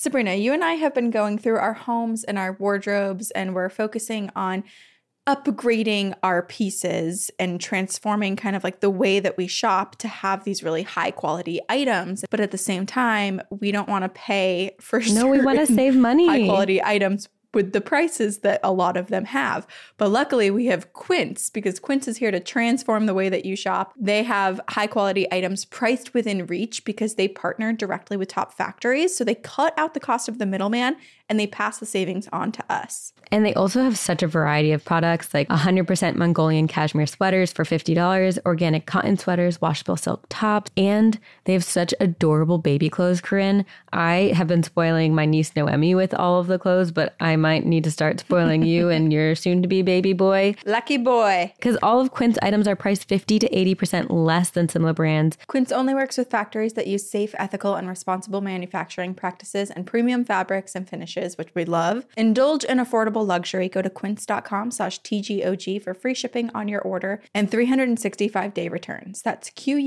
Sabrina, you and I have been going through our homes and our wardrobes, and we're focusing on upgrading our pieces and transforming kind of like the way that we shop to have these really high quality items. But at the same time, we don't want to pay for we want to save money. High quality items with the prices that a lot of them have. But luckily we have Quince, because Quince is here to transform the way that you shop. They have high quality items priced within reach because they partner directly with top factories. So they cut out the cost of the middleman and they pass the savings on to us. And they also have such a variety of products, like 100% Mongolian cashmere sweaters for $50, organic cotton sweaters, washable silk tops, and they have such adorable baby clothes, Corinne. I have been spoiling my niece Noemi with all of the clothes, but I might need to start spoiling you and your soon-to-be baby boy. Lucky boy. Because all of Quince items are priced 50 to 80% less than similar brands. Quince only works with factories that use safe, ethical, and responsible manufacturing practices and premium fabrics and finishes, which we love. Indulge in affordable luxury. Go to quince.com/TGOG for free shipping on your order and 365-day returns. That's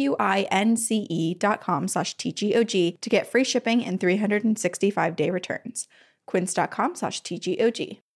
QUINCE.com/TGOG to get free shipping and 365-day returns. Quince.com/TGOG.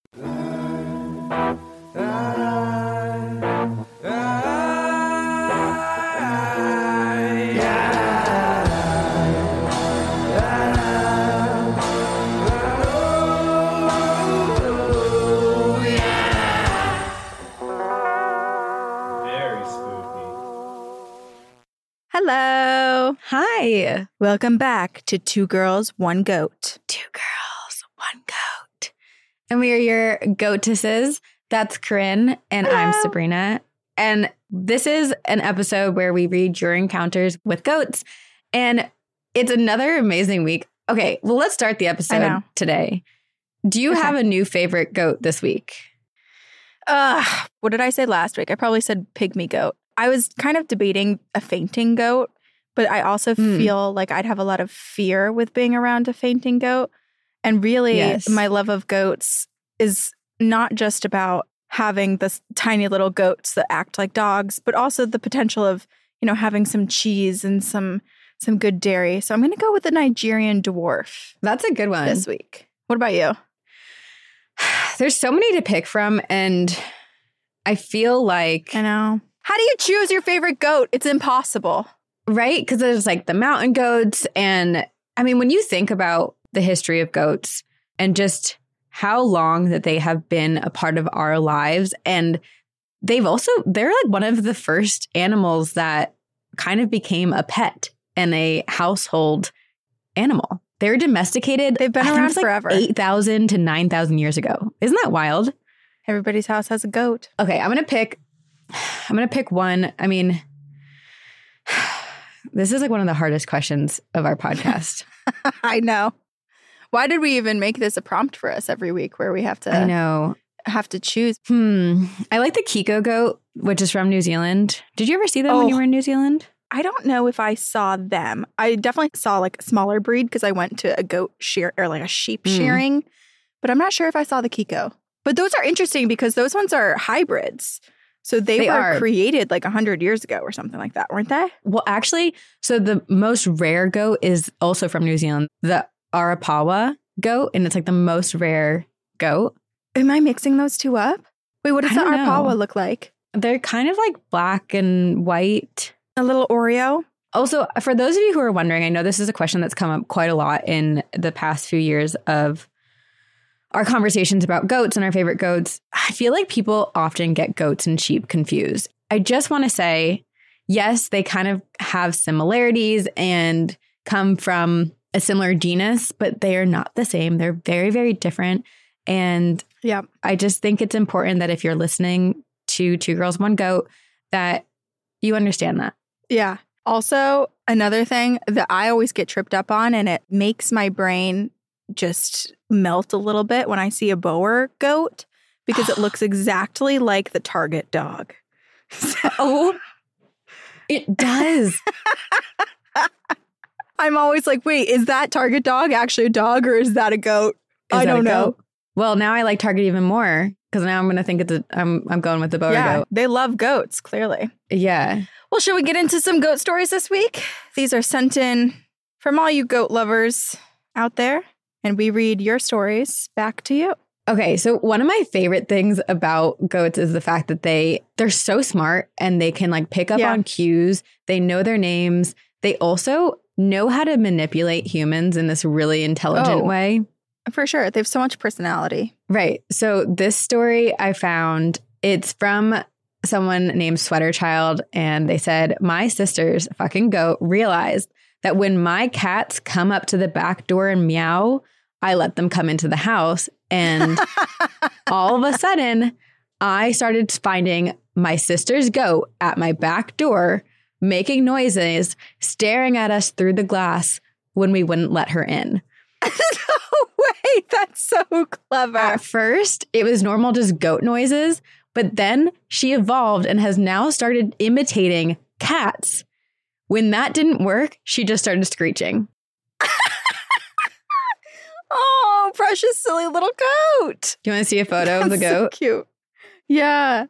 Hello. Hi. Welcome back to Two Girls, One Goat. Two girls, one goat. And we are your goatesses. That's Corinne, and Hello. I'm Sabrina. And this is an episode where we read your encounters with goats. And it's another amazing week. Okay, well, let's start the episode today. Do you have a new favorite goat this week? What did I say last week? I probably said pygmy goat. I was kind of debating a fainting goat, but I also feel like I'd have a lot of fear with being around a fainting goat. And really, my love of goats is not just about having this tiny little goats that act like dogs, but also the potential of, you know, having some cheese and some good dairy. So I'm going to go with the Nigerian dwarf. That's a good one. This week. What about you? There's so many to pick from, and I feel like... I know. How do you choose your favorite goat? It's impossible. Right? Because there's like the mountain goats. And I mean, when you think about the history of goats and just how long that they have been a part of our lives, and they're like one of the first animals that kind of became a pet and a household animal. They're domesticated. They've been around forever. 8,000 to 9,000 years ago. Isn't that wild? Everybody's house has a goat. Okay, I'm going to pick one. I mean, this is like one of the hardest questions of our podcast. I know. Why did we even make this a prompt for us every week where we have to choose? I like the Kiko goat, which is from New Zealand. Did you ever see them when you were in New Zealand? I don't know if I saw them. I definitely saw like a smaller breed because I went to a goat shear or like a sheep shearing, but I'm not sure if I saw the Kiko. But those are interesting because those ones are hybrids. So they were created like 100 years ago or something like that, weren't they? Well, actually, so the most rare goat is also from New Zealand, the Arapawa goat, and it's like the most rare goat. Am I mixing those two up? Wait, what does the Arapawa look like? They're kind of like black and white. A little Oreo? Also, for those of you who are wondering, I know this is a question that's come up quite a lot in the past few years of our conversations about goats and our favorite goats. I feel like people often get goats and sheep confused. I just want to say, yes, they kind of have similarities and come from a similar genus, but they are not the same. They're very, very different. And I just think it's important that if you're listening to Two Girls, One Goat, that you understand that. Yeah. Also, another thing that I always get tripped up on, and it makes my brain just melt a little bit when I see a Boer goat, because it looks exactly like the Target dog. Oh, it does. I'm always like, wait, is that Target dog actually a dog or is that a goat? I don't know. Well, now I like Target even more because now I'm going to think I'm going with the Boer goat. They love goats, clearly. Yeah. Well, should we get into some goat stories this week? These are sent in from all you goat lovers out there. and we read your stories back to you. Okay, so one of my favorite things about goats is the fact that they're so smart and they can like pick up on cues. They know their names. They also know how to manipulate humans in this really intelligent way. For sure. They have so much personality. Right. So this story I found, it's from someone named Sweater Child, and they said, my sister's fucking goat realized that when my cats come up to the back door and meow, I let them come into the house. And all of a sudden, I started finding my sister's goat at my back door, making noises, staring at us through the glass when we wouldn't let her in. No way. That's so clever. At first, it was normal, just goat noises. But then she evolved and has now started imitating cats. When that didn't work, she just started screeching. Oh, precious, silly little goat. Do you want to see a photo of the goat? So cute. Yeah.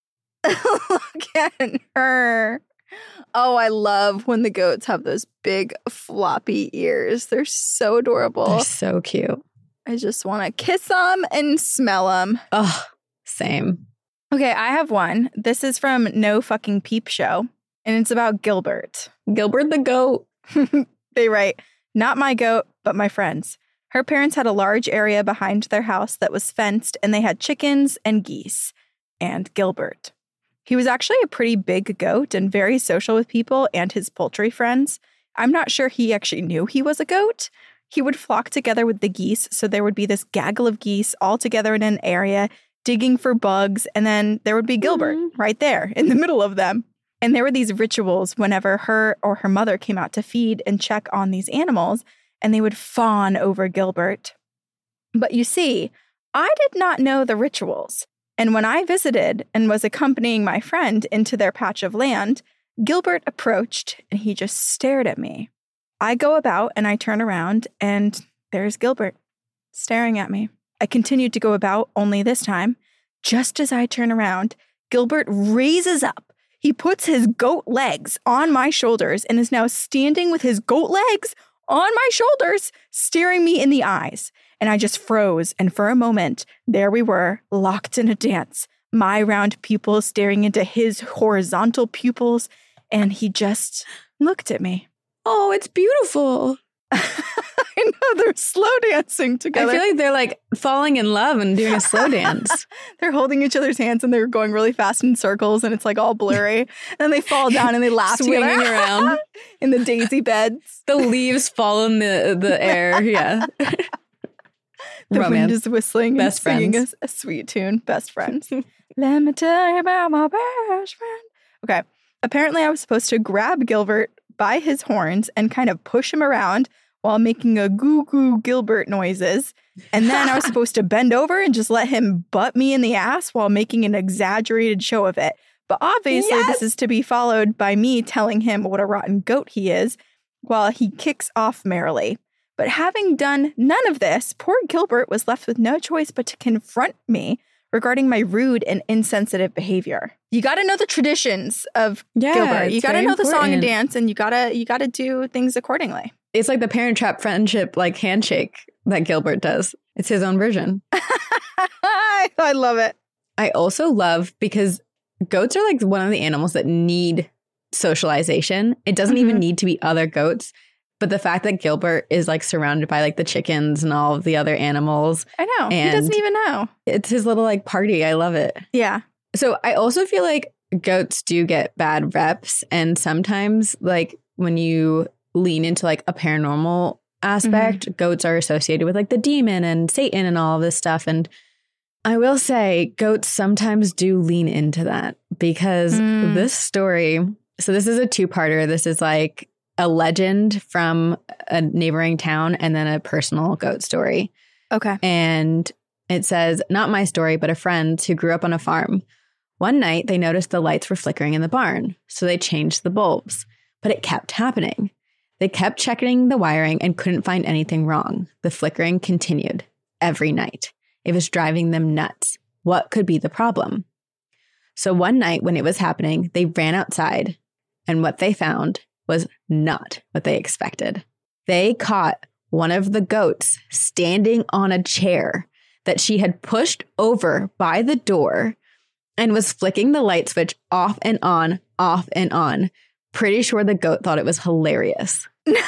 Look at her. Oh, I love when the goats have those big floppy ears. They're so adorable. They're so cute. I just want to kiss them and smell them. Oh, same. Okay, I have one. This is from No Fucking Peep Show, and it's about Gilbert. Gilbert the goat. They write, not my goat, but my friend's. Her parents had a large area behind their house that was fenced, and they had chickens and geese. And Gilbert. He was actually a pretty big goat and very social with people and his poultry friends. I'm not sure he actually knew he was a goat. He would flock together with the geese, so there would be this gaggle of geese all together in an area, digging for bugs, and then there would be Gilbert right there in the middle of them. And there were these rituals whenever her or her mother came out to feed and check on these animals, and they would fawn over Gilbert. But you see, I did not know the rituals. And when I visited and was accompanying my friend into their patch of land, Gilbert approached and he just stared at me. I go about and I turn around and there's Gilbert staring at me. I continued to go about, only this time, just as I turn around, Gilbert raises up. He puts his goat legs on my shoulders and is now standing with his goat legs on my shoulders, staring me in the eyes. And I just froze. And for a moment, there we were, locked in a dance. My round pupils staring into his horizontal pupils. And he just looked at me. Oh, it's beautiful. I know, they're slow dancing together. I feel like they're like falling in love and doing a slow dance. They're holding each other's hands and they're going really fast in circles and it's like all blurry. And then they fall down and they laugh swinging together around in the daisy beds. The leaves fall in the air. Yeah. The Romance. wind is whistling Best and singing friends. a sweet tune. Best friends. Let me tell you about my best friend. Okay. Apparently I was supposed to grab Gilbert by his horns and kind of push him around while making a goo-goo Gilbert noises. And then I was supposed to bend over and just let him butt me in the ass while making an exaggerated show of it. But obviously this is to be followed by me telling him what a rotten goat he is while he kicks off merrily. But having done none of this, poor Gilbert was left with no choice but to confront me regarding my rude and insensitive behavior. You got to know the traditions of Gilbert. You got to know the song and dance, and you got to do things accordingly. It's like the Parent Trap friendship like handshake that Gilbert does. It's his own version. I love it. I also love because goats are like one of the animals that need socialization. It doesn't even need to be other goats. But the fact that Gilbert is like surrounded by like the chickens and all of the other animals. I know. He doesn't even know. It's his little like party. I love it. Yeah. So I also feel like goats do get bad reps. And sometimes like when you lean into like a paranormal aspect, goats are associated with like the demon and Satan and all of this stuff. And I will say goats sometimes do lean into that because this story, so this is a two-parter. This is like a legend from a neighboring town and then a personal goat story. Okay. And it says, not my story, but a friend who grew up on a farm. One night, they noticed the lights were flickering in the barn, so they changed the bulbs. But it kept happening. They kept checking the wiring and couldn't find anything wrong. The flickering continued every night. It was driving them nuts. What could be the problem? So one night when it was happening, they ran outside, and what they found was not what they expected. They caught one of the goats standing on a chair that she had pushed over by the door and was flicking the light switch off and on, off and on. Pretty sure the goat thought it was hilarious.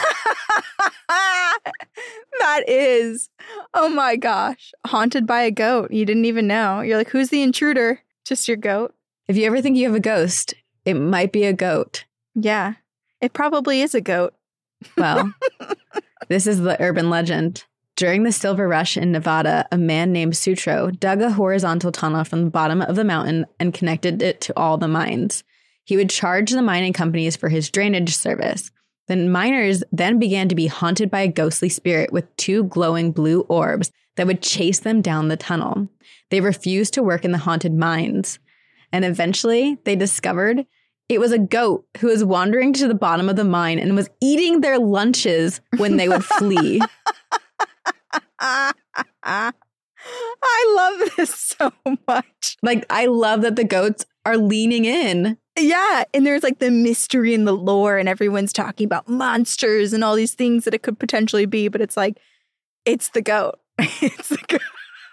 That is, oh my gosh, haunted by a goat. You didn't even know. You're like, who's the intruder? Just your goat. If you ever think you have a ghost, it might be a goat. Yeah, it probably is a goat. Well, this is the urban legend. During the Silver Rush in Nevada, a man named Sutro dug a horizontal tunnel from the bottom of the mountain and connected it to all the mines. He would charge the mining companies for his drainage service. The miners then began to be haunted by a ghostly spirit with 2 glowing blue orbs that would chase them down the tunnel. They refused to work in the haunted mines. And eventually, they discovered it was a goat who was wandering to the bottom of the mine and was eating their lunches when they would flee. I love this so much. Like, I love that the goats are leaning in. Yeah, and there's like the mystery and the lore, and everyone's talking about monsters and all these things that it could potentially be, but it's like, it's the goat. It's the goat.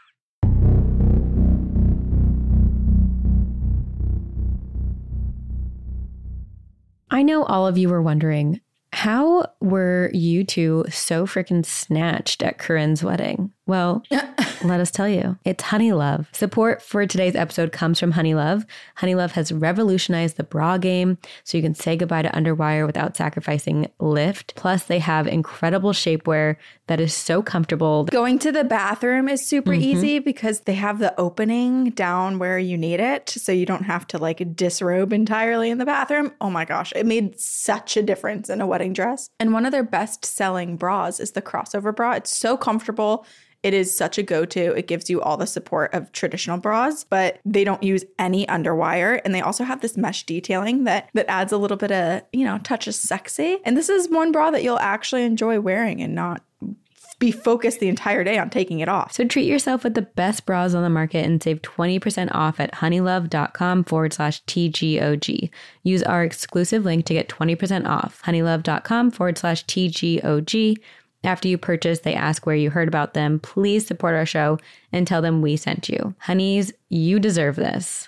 I know all of you were wondering, how were you two so freaking snatched at Corinne's wedding? Well, let us tell you. It's Honeylove. Support for today's episode comes from Honeylove. Honeylove has revolutionized the bra game, so you can say goodbye to underwire without sacrificing lift. Plus, they have incredible shapewear that is so comfortable. Going to the bathroom is super easy because they have the opening down where you need it, so you don't have to like disrobe entirely in the bathroom. Oh my gosh, it made such a difference in a wedding dress. And one of their best-selling bras is the crossover bra. It's so comfortable. It is such a go-to. It gives you all the support of traditional bras, but they don't use any underwire. And they also have this mesh detailing that adds a little bit of, touch of sexy. And this is one bra that you'll actually enjoy wearing and not be focused the entire day on taking it off. So treat yourself with the best bras on the market and save 20% off at honeylove.com/TGOG. Use our exclusive link to get 20% off. honeylove.com/TGOG. After you purchase, they ask where you heard about them. Please support our show and tell them we sent you. Honeys, you deserve this.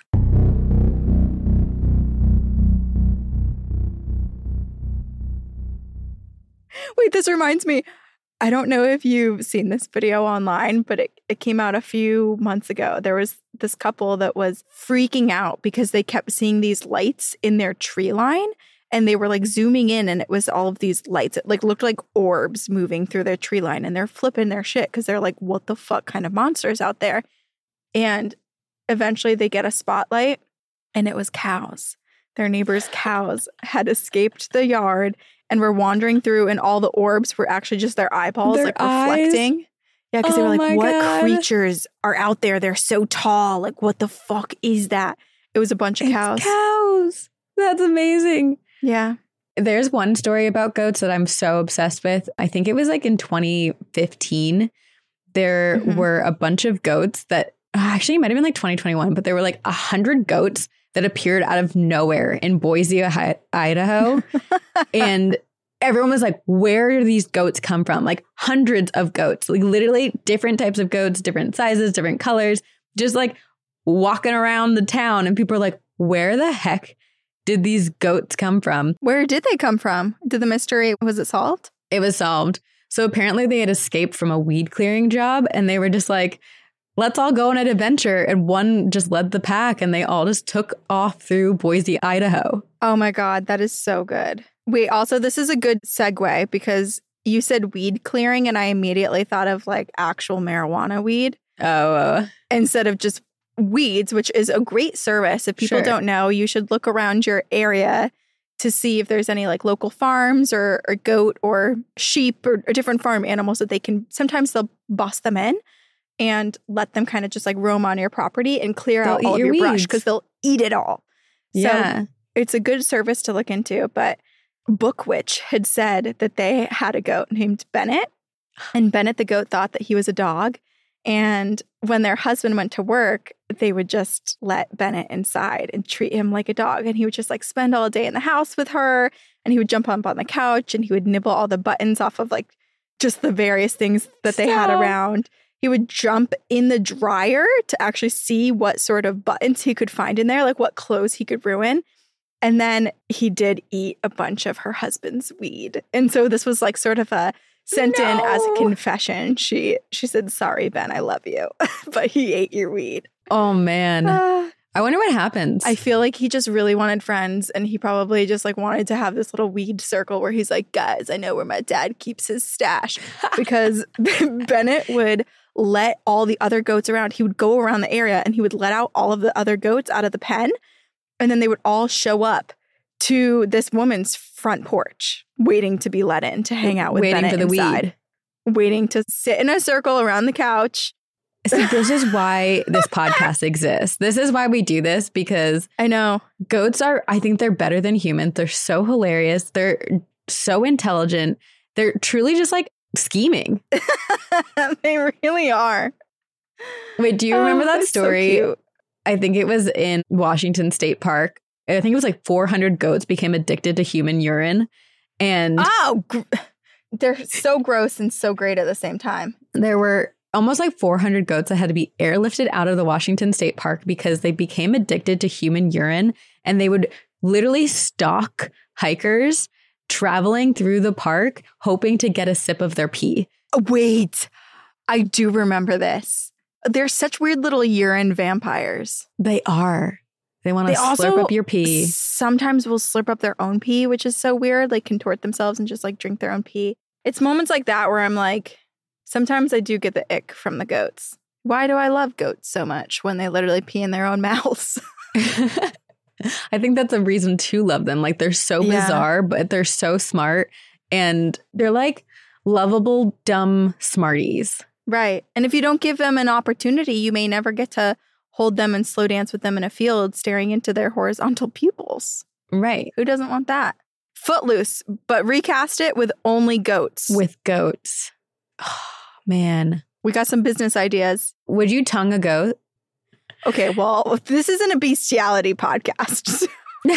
Wait, this reminds me. I don't know if you've seen this video online, but it came out a few months ago. There was this couple that was freaking out because they kept seeing these lights in their tree line. And they were like zooming in, and it was all of these lights. It like looked like orbs moving through their tree line, and they're flipping their shit because they're like, what the fuck kind of monsters out there? And eventually they get a spotlight, and it was cows. Their neighbors' cows had escaped the yard and were wandering through, and all the orbs were actually just their eyeballs, like reflecting. Eyes? Yeah, because they were like, what creatures are out there? They're so tall. Like, what the fuck is that? It was a bunch of cows. Cows. That's amazing. Yeah. There's one story about goats that I'm so obsessed with. I think it was like in 2015. There were a bunch of goats that actually it might have been like 2021, but there were like 100 goats that appeared out of nowhere in Boise, Idaho. And everyone was like, where do these goats come from? Like hundreds of goats, like literally different types of goats, different sizes, different colors, just like walking around the town. And people are like, where the heck did these goats come from? Where did they come from? Did the mystery, was it solved? It was solved. So apparently they had escaped from a weed clearing job, and they were just like, let's all go on an adventure. And one just led the pack, and they all just took off through Boise, Idaho. Oh my God, that is so good. Wait, also, this is a good segue because you said weed clearing, and I immediately thought of like actual marijuana weed. Oh. Instead of just weeds, which is a great service. If people don't know, you should look around your area to see if there's any like local farms or goat or sheep or different farm animals that they can, sometimes they'll bust them in and let them kind of just like roam on your property and clear out all of your brush because they'll eat it all. Yeah. So it's a good service to look into. But Bookwitch had said that they had a goat named Bennett, and Bennett the goat thought that he was a dog. And when their husband went to work, they would just let Bennett inside and treat him like a dog. And he would just like spend all day in the house with her. And he would jump up on the couch and he would nibble all the buttons off of like just the various things that they had around. He would jump in the dryer to actually see what sort of buttons he could find in there, like what clothes he could ruin. And then he did eat a bunch of her husband's weed. And so this was like sort of a sent in as a confession. She said, sorry, Ben, I love you, but he ate your weed. Oh, man. I wonder what happens. I feel like he just really wanted friends, and he probably just like wanted to have this little weed circle where he's like, guys, I know where my dad keeps his stash. Because Bennett would let all the other goats around. He would go around the area and he would let out all of the other goats out of the pen. And then they would all show up to this woman's front porch, waiting to be let in to hang out with Bennett for the inside. Waiting to sit in a circle around the couch. See, this is why this podcast exists. This is why we do this, because I know goats I think they're better than humans. They're so hilarious. They're so intelligent. They're truly just like scheming. They really are. Wait, do you remember that story? So cute. I think it was in Washington State Park. I think it was like 400 goats became addicted to human urine. And they're so gross and so great at the same time. There were almost like 400 goats that had to be airlifted out of the Washington State Park because they became addicted to human urine, and they would literally stalk hikers traveling through the park hoping to get a sip of their pee. Wait, I do remember this. They're such weird little urine vampires. They are. They want to slurp up your pee. Sometimes will slurp up their own pee, which is so weird, like contort themselves and just like drink their own pee. It's moments like that where I'm like, sometimes I do get the ick from the goats. Why do I love goats so much when they literally pee in their own mouths? I think that's a reason to love them. Like, they're so bizarre, but they're so smart. And they're like lovable, dumb smarties. Right. And if you don't give them an opportunity, you may never get to hold them and slow dance with them in a field, staring into their horizontal pupils. Right. Who doesn't want that? Footloose, but recast it with only goats. With goats. Oh, man. We got some business ideas. Would you tongue a goat? Okay, well, this isn't a bestiality podcast.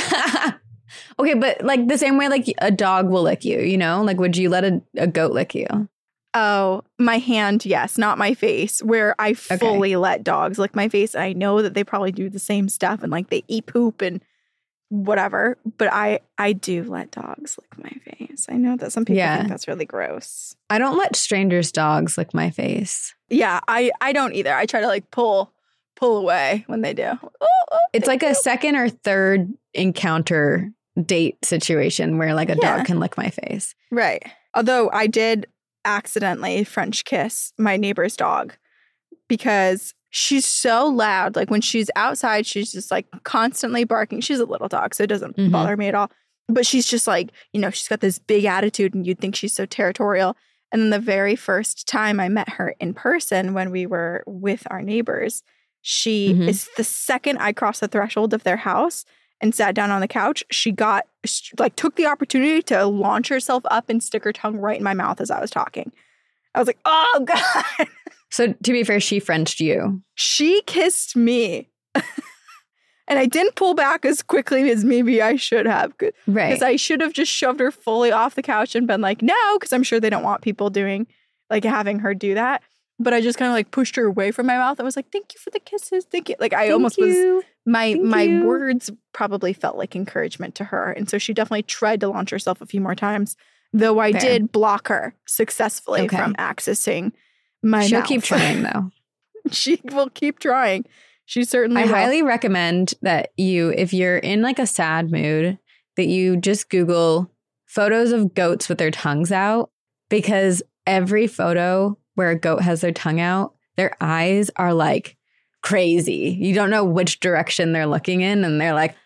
Okay, but like the same way like a dog will lick you, you know? Like, would you let a goat lick you? Oh, my hand, yes, not my face, where I fully let dogs lick my face. I know that they probably do the same stuff and like they eat poop and whatever, but I do let dogs lick my face. I know that some people think that's really gross. I don't let strangers' dogs lick my face. Yeah, I don't either. I try to like pull away when they do. It's like a second or third encounter date situation where like a dog can lick my face. Right. Although I did accidentally French kiss my neighbor's dog because she's so loud. Like when she's outside, she's just like constantly barking. She's a little dog, so it doesn't bother me at all. But she's just like, you know, she's got this big attitude and you'd think she's so territorial. And then the very first time I met her in person when we were with our neighbors, she is the second I crossed the threshold of their house and sat down on the couch, she took the opportunity to launch herself up and stick her tongue right in my mouth as I was talking. I was like, oh, God. So to be fair, she Frenched you. She kissed me. And I didn't pull back as quickly as maybe I should have. Right. Because I should have just shoved her fully off the couch and been like, no, because I'm sure they don't want people having her do that. But I just kind of like pushed her away from my mouth. I was like, thank you for the kisses. Thank you. Like I almost was, my words probably felt like encouragement to her. And so she definitely tried to launch herself a few more times, though I did block her successfully from accessing my mouth. She'll keep trying though. She will keep trying. She certainly will. I highly recommend that if you're in like a sad mood, that you just Google photos of goats with their tongues out, because every photo where a goat has their tongue out, their eyes are like crazy. You don't know which direction they're looking in, and they're like,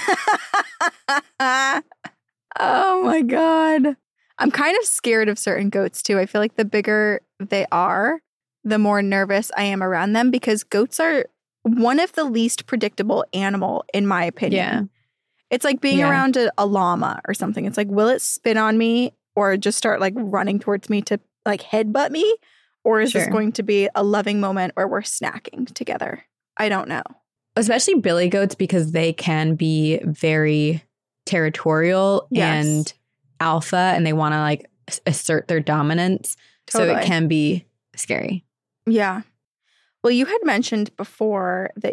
oh my God. I'm kind of scared of certain goats too. I feel like the bigger they are, the more nervous I am around them, because goats are one of the least predictable animal, in my opinion. Yeah. It's like being around a llama or something. It's like, will it spit on me or just start like running towards me to like headbutt me? Or is this going to be a loving moment where we're snacking together? I don't know. Especially billy goats, because they can be very territorial and alpha, and they want to like assert their dominance. Totally. So it can be scary. Yeah. Well, you had mentioned before that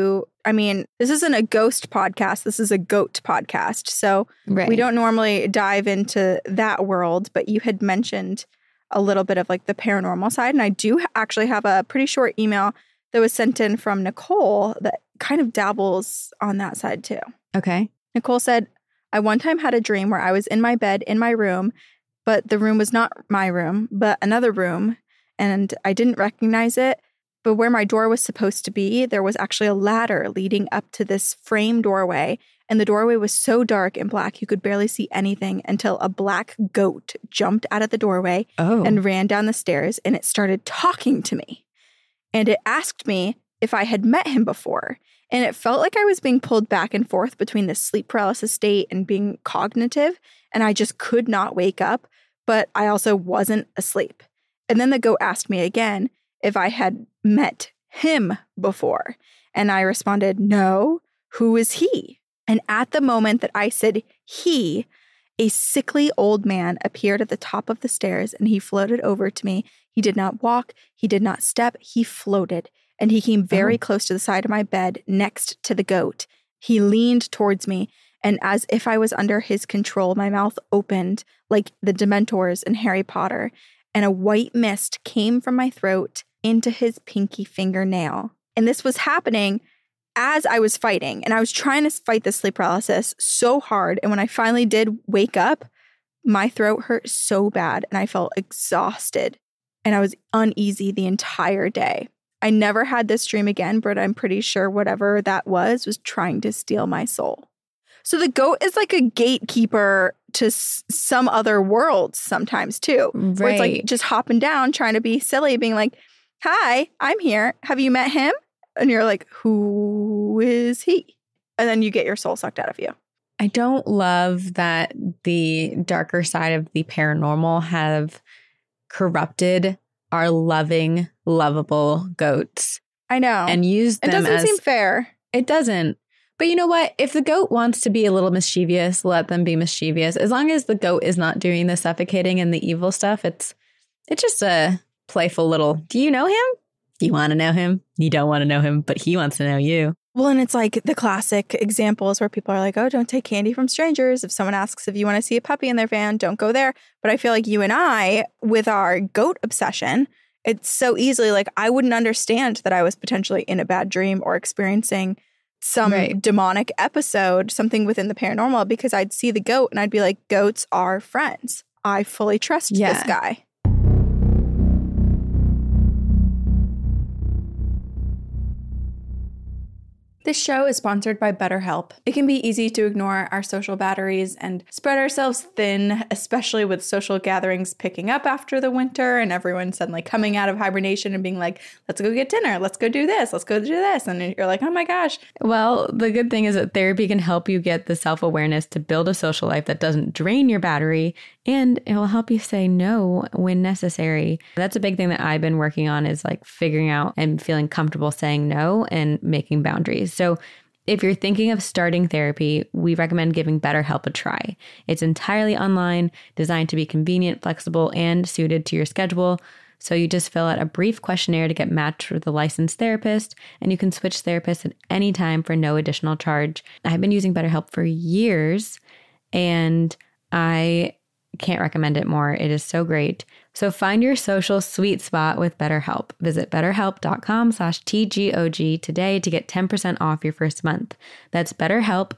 this isn't a ghost podcast. This is a goat podcast. So we don't normally dive into that world, but you had mentioned a little bit of like the paranormal side. And I do actually have a pretty short email that was sent in from Nicole that kind of dabbles on that side too. Okay. Nicole said, I one time had a dream where I was in my bed in my room, but the room was not my room, but another room. And I didn't recognize it. But where my door was supposed to be, there was actually a ladder leading up to this frame doorway. And the doorway was so dark and black, you could barely see anything until a black goat jumped out of the doorway and ran down the stairs. And it started talking to me. And it asked me if I had met him before. And it felt like I was being pulled back and forth between this sleep paralysis state and being cognitive. And I just could not wake up, but I also wasn't asleep. And then the goat asked me again if I had met him before. And I responded, no, who is he? And at the moment that I said he, a sickly old man appeared at the top of the stairs and he floated over to me. He did not walk. He did not step. He floated. And he came very close to the side of my bed next to the goat. He leaned towards me. And as if I was under his control, my mouth opened like the Dementors in Harry Potter. And a white mist came from my throat into his pinky fingernail. And this was happening as I was fighting. And I was trying to fight the sleep paralysis so hard. And when I finally did wake up, my throat hurt so bad and I felt exhausted. And I was uneasy the entire day. I never had this dream again, but I'm pretty sure whatever that was trying to steal my soul. So the goat is like a gatekeeper to some other worlds sometimes too. Right. Where it's like just hopping down, trying to be silly, being like, hi, I'm here. Have you met him? And you're like, who is he? And then you get your soul sucked out of you. I don't love that the darker side of the paranormal have corrupted our loving, lovable goats. I know. And used them as... It doesn't seem fair. It doesn't. But you know what? If the goat wants to be a little mischievous, let them be mischievous. As long as the goat is not doing the suffocating and the evil stuff, it's just a playful little, do you know him? Do you want to know him? You don't want to know him, but he wants to know you. Well, and it's like the classic examples where people are like, oh, don't take candy from strangers. If someone asks if you want to see a puppy in their van, don't go there. But I feel like you and I, with our goat obsession, it's so easily like I wouldn't understand that I was potentially in a bad dream or experiencing some demonic episode, something within the paranormal, because I'd see the goat and I'd be like, goats are friends. I fully trust this guy. This show is sponsored by BetterHelp. It can be easy to ignore our social batteries and spread ourselves thin, especially with social gatherings picking up after the winter and everyone suddenly coming out of hibernation and being like, let's go get dinner, let's go do this, let's go do this. And you're like, oh my gosh. Well, the good thing is that therapy can help you get the self-awareness to build a social life that doesn't drain your battery, and it will help you say no when necessary. That's a big thing that I've been working on, is like figuring out and feeling comfortable saying no and making boundaries. So if you're thinking of starting therapy, we recommend giving BetterHelp a try. It's entirely online, designed to be convenient, flexible, and suited to your schedule. So you just fill out a brief questionnaire to get matched with a licensed therapist, and you can switch therapists at any time for no additional charge. I've been using BetterHelp for years, and I can't recommend it more. It is so great. So find your social sweet spot with BetterHelp. Visit BetterHelp.com/TGOG today to get 10% off your first month. That's BetterHelp,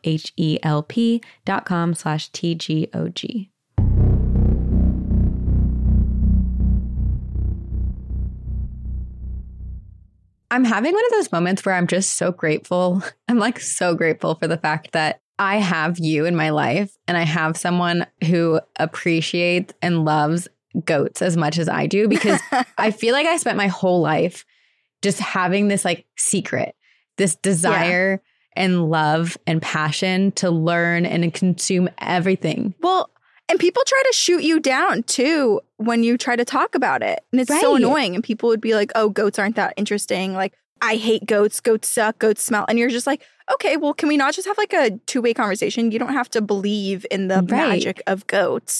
HELP.com/TGOG. I'm having one of those moments where I'm just so grateful. I'm like so grateful for the fact that I have you in my life, and I have someone who appreciates and loves goats as much as I do, because I feel like I spent my whole life just having this like secret, this desire and love and passion to learn and consume everything. Well, and people try to shoot you down too when you try to talk about it. And it's so annoying. And people would be like, oh, goats aren't that interesting. Like, I hate goats. Goats suck. Goats smell. And you're just like, okay, well, can we not just have like a two-way conversation? You don't have to believe in the magic of goats.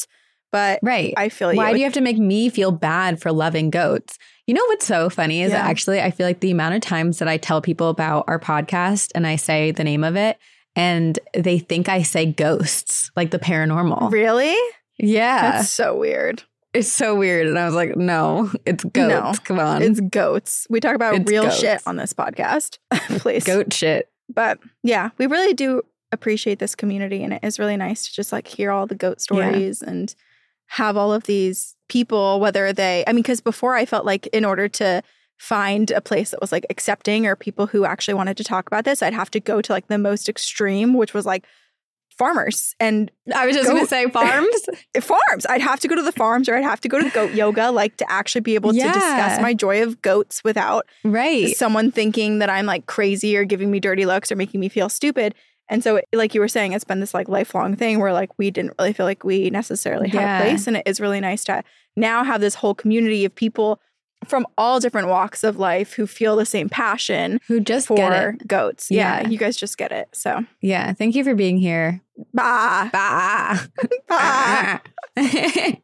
But right. I feel Why you. do you have to make me feel bad for loving goats? You know what's so funny is that actually I feel like the amount of times that I tell people about our podcast and I say the name of it and they think I say ghosts, like the paranormal. Really? Yeah. That's so weird. It's so weird. And I was like, no, it's goats. No, Come on. It's goats. We talk about real goats. shit on this podcast. Please. Goat shit. But yeah, we really do appreciate this community. And it is really nice to just like hear all the goat stories and have all of these people, whether they, I mean, because before I felt like in order to find a place that was like accepting or people who actually wanted to talk about this, I'd have to go to like the most extreme, which was like farmers. And I was just going to say farms. Farms. I'd have to go to the farms or I'd have to go to goat yoga, like to actually be able to discuss my joy of goats without someone thinking that I'm like crazy or giving me dirty looks or making me feel stupid. And so, like you were saying, it's been this like lifelong thing where like we didn't really feel like we necessarily had a place. And it is really nice to now have this whole community of people from all different walks of life who feel the same passion who just for get it. Goats. Yeah, you guys just get it. So yeah, thank you for being here. Bah. Bah. Bah. Okay,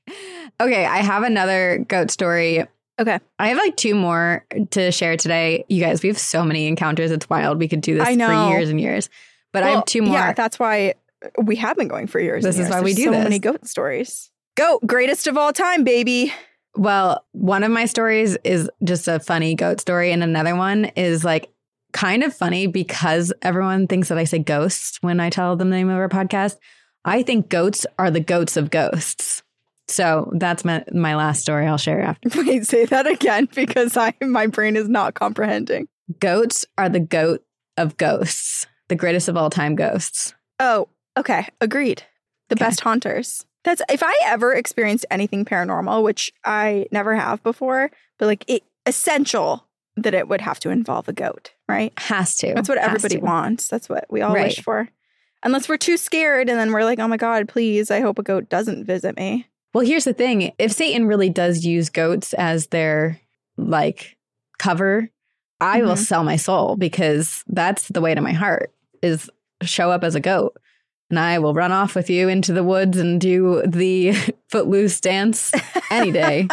I have another goat story. Okay. I have like 2 more to share today. You guys, we have so many encounters. It's wild. We could do this for years and years. But I have 2 more. Yeah, that's why we have been going for years. This is why we do so this. So many goat stories. Goat, greatest of all time, baby. Well, one of my stories is just a funny goat story. And another one is like kind of funny because everyone thinks that I say ghosts when I tell them the name of our podcast. I think goats are the goats of ghosts. So that's my last story I'll share after. Wait, say that again because my brain is not comprehending. Goats are the goat of ghosts. The greatest of all time ghosts. Oh, okay. Agreed. The best haunters. That's if I ever experienced anything paranormal, which I never have before, but like essential that it would have to involve a goat, right? Has to. That's what everybody wants. That's what we all wish for. Unless we're too scared and then we're like, oh my God, please, I hope a goat doesn't visit me. Well, here's the thing. If Satan really does use goats as their like cover, I will sell my soul because that's the way to my heart is show up as a goat. And I will run off with you into the woods and do the footloose dance any day.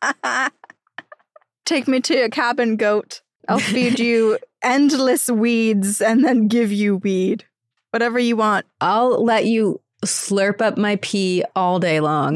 Take me to a cabin, goat. I'll feed you endless weeds and then give you weed. Whatever you want. I'll let you slurp up my pee all day long.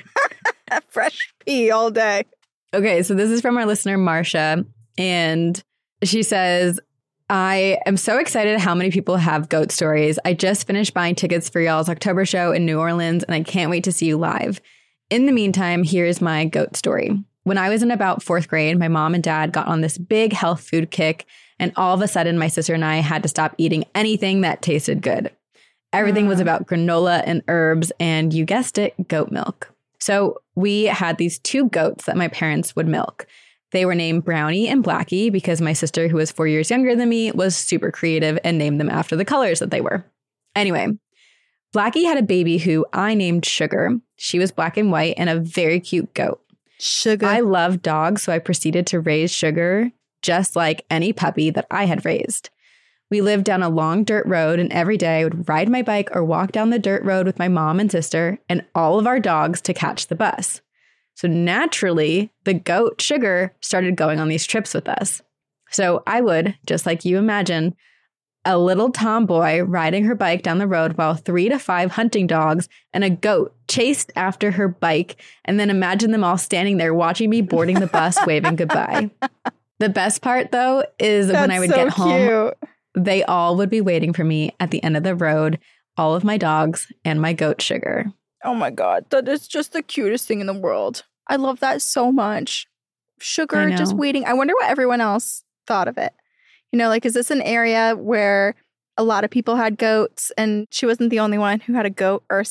Fresh pee all day. Okay, so this is from our listener, Marsha. And she says, I am so excited how many people have goat stories. I just finished buying tickets for y'all's October show in New Orleans, and I can't wait to see you live. In the meantime, here's my goat story. When I was in about 4th grade, my mom and dad got on this big health food kick, and all of a sudden, my sister and I had to stop eating anything that tasted good. Everything was about granola and herbs, and you guessed it, goat milk. So we had these 2 goats that my parents would milk. They were named Brownie and Blackie because my sister, who was 4 years younger than me, was super creative and named them after the colors that they were. Anyway, Blackie had a baby who I named Sugar. She was black and white and a very cute goat. Sugar. I love dogs, so I proceeded to raise Sugar just like any puppy that I had raised. We lived down a long dirt road, and every day I would ride my bike or walk down the dirt road with my mom and sister and all of our dogs to catch the bus. So naturally, the goat Sugar started going on these trips with us. So I would, just like you imagine, a little tomboy riding her bike down the road while 3 to 5 hunting dogs and a goat chased after her bike, and then imagine them all standing there watching me boarding the bus, waving goodbye. The best part, though, is when I would get home, they all would be waiting for me at the end of the road, all of my dogs and my goat Sugar. Oh my God, that is just the cutest thing in the world. I love that so much. Sugar just waiting. I wonder what everyone else thought of it. You know, like, is this an area where a lot of people had goats and she wasn't the only one who had a goat or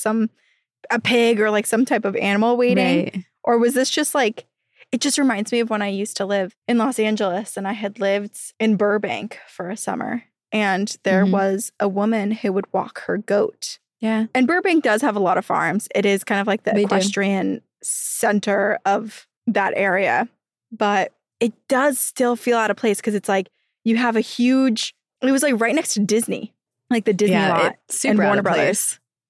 a pig or like some type of animal waiting? Right. Or was this just like, it just reminds me of when I used to live in Los Angeles and I had lived in Burbank for a summer. And there was a woman who would walk her goat. Yeah. And Burbank does have a lot of farms. It is kind of like the equestrian center of that area. But it does still feel out of place because it's like you have a huge, it was like right next to Disney, like the Disney lot super and out Warner of Brothers. place.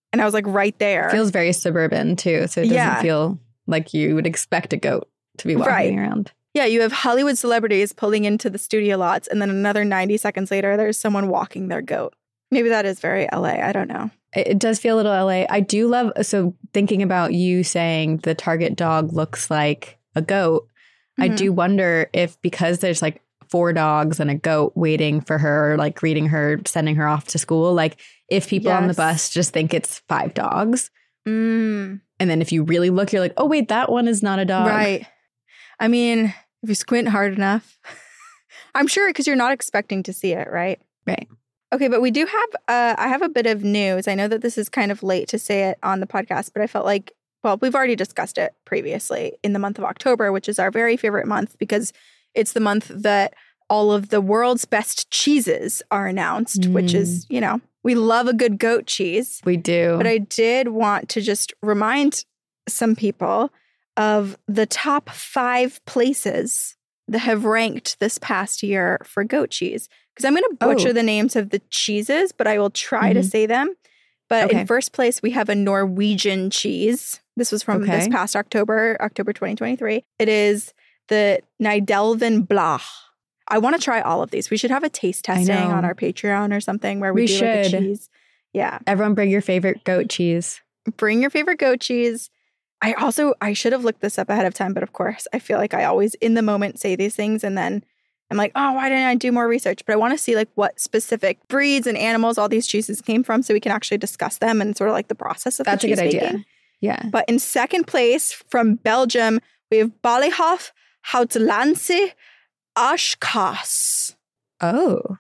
And I was like right there. Feels very suburban too. So it doesn't feel like you would expect a goat to be walking around. Yeah, you have Hollywood celebrities pulling into the studio lots, and then another 90 seconds later, there's someone walking their goat. Maybe that is very LA. I don't know. It does feel a little LA. I do love, so thinking about you saying the target dog looks like a goat, I do wonder if because there's like 4 dogs and a goat waiting for her, like greeting her, sending her off to school, like if people on the bus just think it's 5 dogs. And then if you really look, you're like, oh, wait, that one is not a dog. Right. I mean, if you squint hard enough, I'm sure because you're not expecting to see it, right? Right. Okay, but we do have, I have a bit of news. I know that this is kind of late to say it on the podcast, but I felt like, well, we've already discussed it previously in the month of October, which is our very favorite month because it's the month that all of the world's best cheeses are announced, which is, you know, we love a good goat cheese. We do. But I did want to just remind some people of the top 5 places that have ranked this past year for goat cheese. Because I'm going to butcher the names of the cheeses, but I will try to say them. But in first place, we have a Norwegian cheese. This was from this past October 2023. It is the Nidelven Blå. I want to try all of these. We should have a taste testing on our Patreon or something where we do like a cheese. Yeah. Everyone bring your favorite goat cheese. Bring your favorite goat cheese. I should have looked this up ahead of time, but of course, I feel like I always in the moment say these things and then I'm like, oh, why didn't I do more research? But I want to see like what specific breeds and animals all these cheeses came from so we can actually discuss them and sort of like the process of the cheese making. That's a good idea. Yeah. But in second place from Belgium, we have Ballyhof, Houtlandse, Oshkosh. Oh.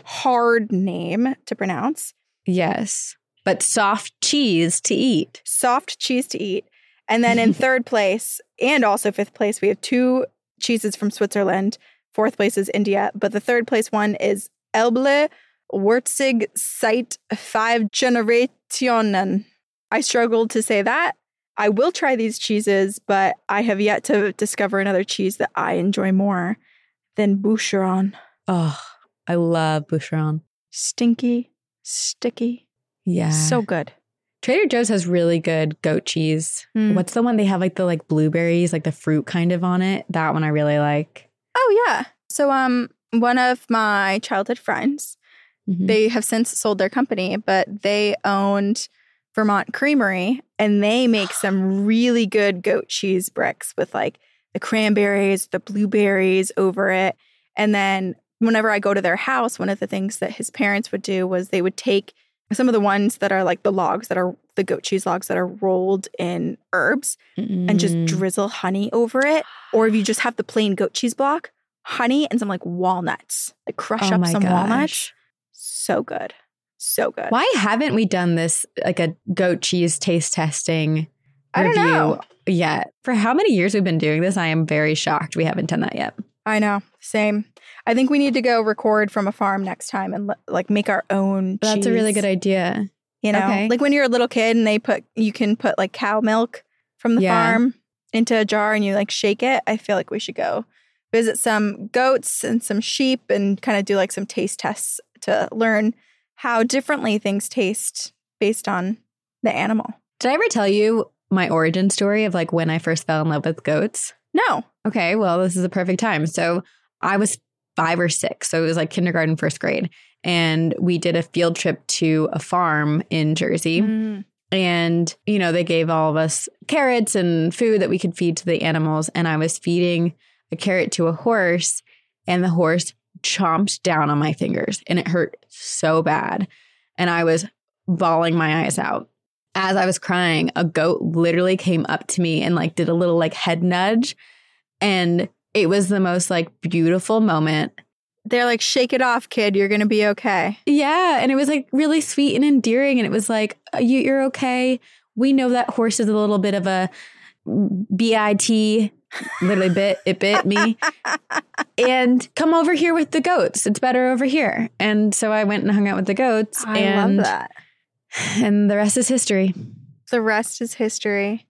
Hard name to pronounce. Yes. But soft cheese to eat. Soft cheese to eat. And then in third place and also fifth place, we have 2 cheeses from Switzerland. Fourth place is India. But the third place one is Elble Wurzig seit 5 Generationen. I struggled to say that. I will try these cheeses, but I have yet to discover another cheese that I enjoy more than Boucheron. Oh, I love Boucheron. Stinky, sticky. Yeah. So good. Trader Joe's has really good goat cheese. What's the one they have like the like blueberries, like the fruit kind of on it? That one I really like. Oh, yeah. So one of my childhood friends, they have since sold their company, but they owned Vermont Creamery and they make some really good goat cheese bricks with like the cranberries, the blueberries over it. And then whenever I go to their house, one of the things that his parents would do was they would take some of the ones that are like the logs that are the goat cheese logs that are rolled in herbs and just drizzle honey over it. Or if you just have the plain goat cheese block, honey and some like walnuts, like crush up some walnuts. So good. So good. Why haven't we done this like a goat cheese taste testing review yet? For how many years we've been doing this, I am very shocked we haven't done that yet. I know. Same. I think we need to go record from a farm next time and like make our own cheese. That's a really good idea. You know, like when you're a little kid and you can put like cow milk from the farm into a jar and you like shake it. I feel like we should go visit some goats and some sheep and kind of do like some taste tests to learn how differently things taste based on the animal. Did I ever tell you my origin story of like when I first fell in love with goats? No. Okay, well, this is a perfect time. So I was 5 or 6. So it was like kindergarten, first grade. And we did a field trip to a farm in Jersey. And, you know, they gave all of us carrots and food that we could feed to the animals. And I was feeding a carrot to a horse and the horse chomped down on my fingers and it hurt so bad. And I was bawling my eyes out. As I was crying, a goat literally came up to me and like did a little like head nudge. And it was the most like beautiful moment. They're like, shake it off, kid. You're going to be okay. Yeah. And it was like really sweet and endearing. And it was like, you're okay. We know that horse is a little bit of a BIT. Literally it bit me. And come over here with the goats. It's better over here. And so I went and hung out with the goats. I love that. And the rest is history. The rest is history.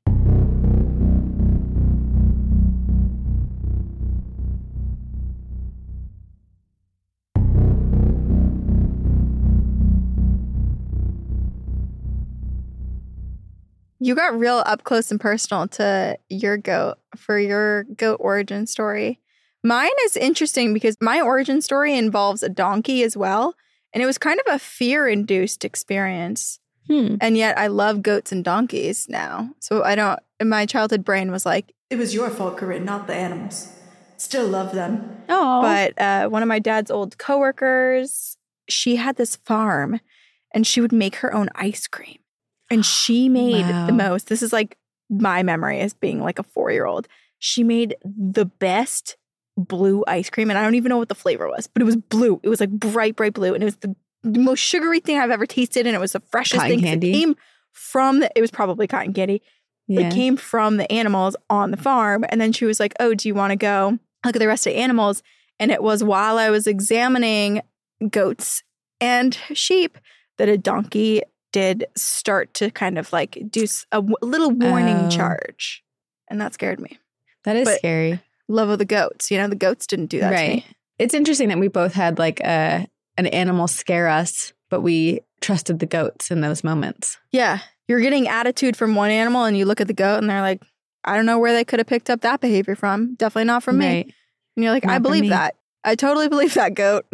You got real up close and personal to your goat for your goat origin story. Mine is interesting because my origin story involves a donkey as well. And it was kind of a fear-induced experience. And yet I love goats and donkeys now. So my childhood brain was like, it was your fault, Corinne, not the animals. Still love them. Oh. But one of my dad's old coworkers, she had this farm and she would make her own ice cream. And she made the most. This is like my memory as being like a 4-year-old. She made the best blue ice cream. And I don't even know what the flavor was, but it was blue. It was like bright, bright blue. And it was the most sugary thing I've ever tasted. And it was the freshest cotton thing. Candy. It came from it was probably cotton candy. Yeah. It came from the animals on the farm. And then she was like, oh, do you want to go look at the rest of the animals? And it was while I was examining goats and sheep that a donkey did start to kind of like do a little warning charge. And that scared me. That is scary. Love of the goats. You know, the goats didn't do that to me. It's interesting that we both had like an animal scare us, but we trusted the goats in those moments. Yeah. You're getting attitude from one animal and you look at the goat and they're like, I don't know where they could have picked up that behavior from. Definitely not from me. And you're like, I believe that. I totally believe that, goat.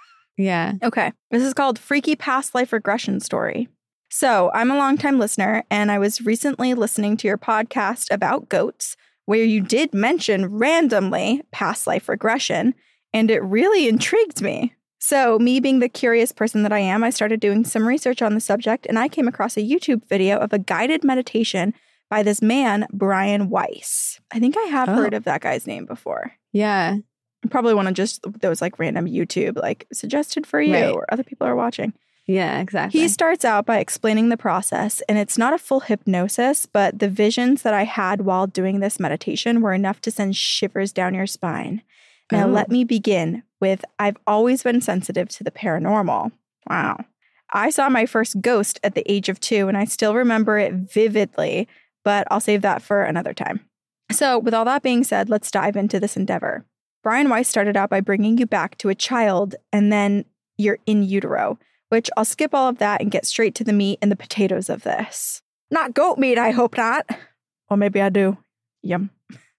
Yeah. Okay. This is called Freaky Past Life Regression Story. So I'm a longtime listener and I was recently listening to your podcast about goats where you did mention randomly past life regression, and it really intrigued me. So me being the curious person that I am, I started doing some research on the subject, and I came across a YouTube video of a guided meditation by this man, Brian Weiss. I think I have heard of that guy's name before. Yeah. Probably one of just those like random YouTube, like suggested for you or other people are watching. Yeah, exactly. He starts out by explaining the process, and it's not a full hypnosis, but the visions that I had while doing this meditation were enough to send shivers down your spine. Now, let me begin with I've always been sensitive to the paranormal. Wow. I saw my first ghost at the age of 2, and I still remember it vividly, but I'll save that for another time. So, with all that being said, let's dive into this endeavor. Brian Weiss started out by bringing you back to a child, and then you're in utero, which I'll skip all of that and get straight to the meat and the potatoes of this. Not goat meat, I hope not. Or maybe I do. Yum.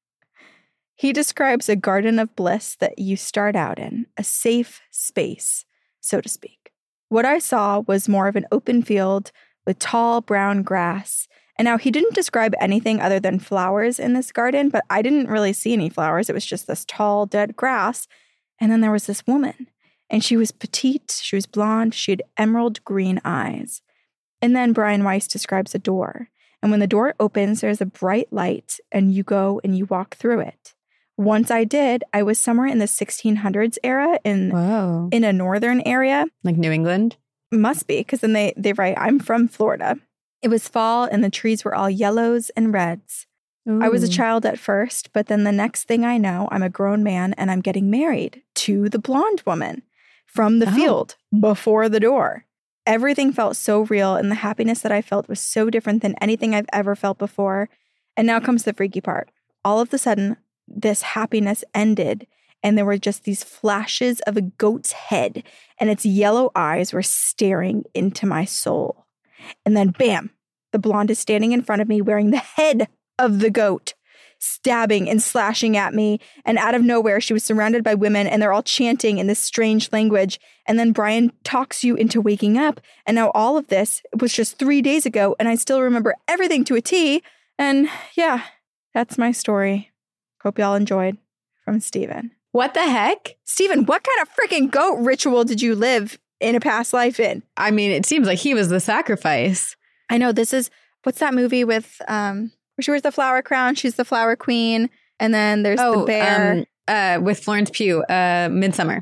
He describes a garden of bliss that you start out in, a safe space, so to speak. What I saw was more of an open field with tall brown grass. And now he didn't describe anything other than flowers in this garden, but I didn't really see any flowers. It was just this tall, dead grass. And then there was this woman. And she was petite, she was blonde, she had emerald green eyes. And then Brian Weiss describes a door. And when the door opens, there's a bright light, and you go and you walk through it. Once I did, I was somewhere in the 1600s era in a northern area. Like New England? Must be, because then they write, I'm from Florida. It was fall, and the trees were all yellows and reds. Ooh. I was a child at first, but then the next thing I know, I'm a grown man, and I'm getting married to the blonde woman from the field before the door. Everything felt so real, and the happiness that I felt was so different than anything I've ever felt before. And now comes the freaky part. All of a sudden, this happiness ended, and there were just these flashes of a goat's head, and its yellow eyes were staring into my soul. And then, bam, the blonde is standing in front of me wearing the head of the goat, stabbing and slashing at me. And out of nowhere, she was surrounded by women, and they're all chanting in this strange language. And then Brian talks you into waking up. And now all of this was just 3 days ago, and I still remember everything to a T. And yeah, that's my story. Hope y'all enjoyed. From Steven. What the heck? Steven, what kind of freaking goat ritual did you live in a past life in? I mean, it seems like he was the sacrifice. I know. This is, what's that movie with, where she wears the flower crown? She's the flower queen. And then there's the bear. With Florence Pugh, Midsummer.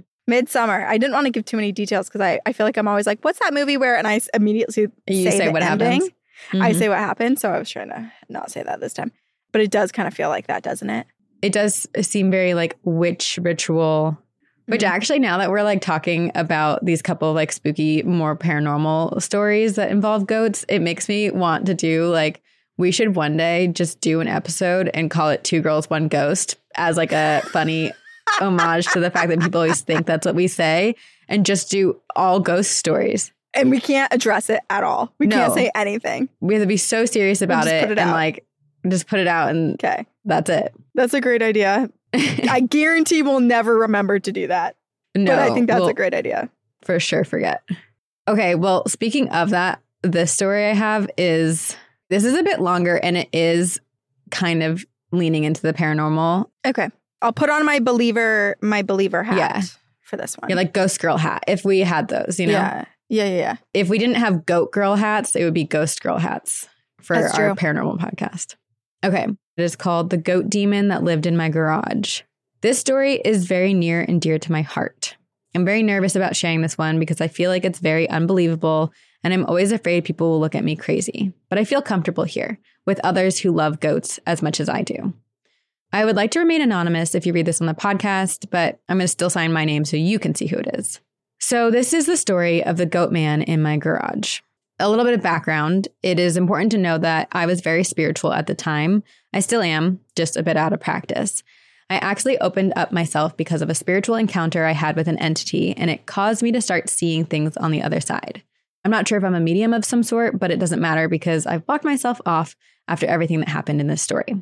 I didn't want to give too many details because I feel like I'm always like, what's that movie where? And I immediately say what happens. Mm-hmm. I say what happened. So I was trying to not say that this time. But it does kind of feel like that, doesn't it? It does seem very like witch ritual, which actually now that we're like talking about these couple of like spooky, more paranormal stories that involve goats, it makes me want to do like, we should one day just do an episode and call it 2 Girls, 1 Ghost as like a funny homage to the fact that people always think that's what we say, and just do all ghost stories. And we can't address it at all. We can't say anything. We have to be so serious about it and like just put it out and that's it. That's a great idea. I guarantee we'll never remember to do that. No, but I think that's a great idea. For sure forget. Okay, well, speaking of that, the story I have is, this is a bit longer and it is kind of leaning into the paranormal. Okay. I'll put on my believer hat for this one. Yeah, like ghost girl hat. If we had those, you know? Yeah. If we didn't have goat girl hats, it would be ghost girl hats for our paranormal podcast. Okay. It is called The Goat Demon That Lived in My Garage. This story is very near and dear to my heart. I'm very nervous about sharing this one because I feel like it's very unbelievable and I'm always afraid people will look at me crazy. But I feel comfortable here with others who love goats as much as I do. I would like to remain anonymous if you read this on the podcast, but I'm going to still sign my name so you can see who it is. So this is the story of the goat man in my garage. A little bit of background. It is important to know that I was very spiritual at the time. I still am, just a bit out of practice. I actually opened up myself because of a spiritual encounter I had with an entity, and it caused me to start seeing things on the other side. I'm not sure if I'm a medium of some sort, but it doesn't matter because I've blocked myself off after everything that happened in this story.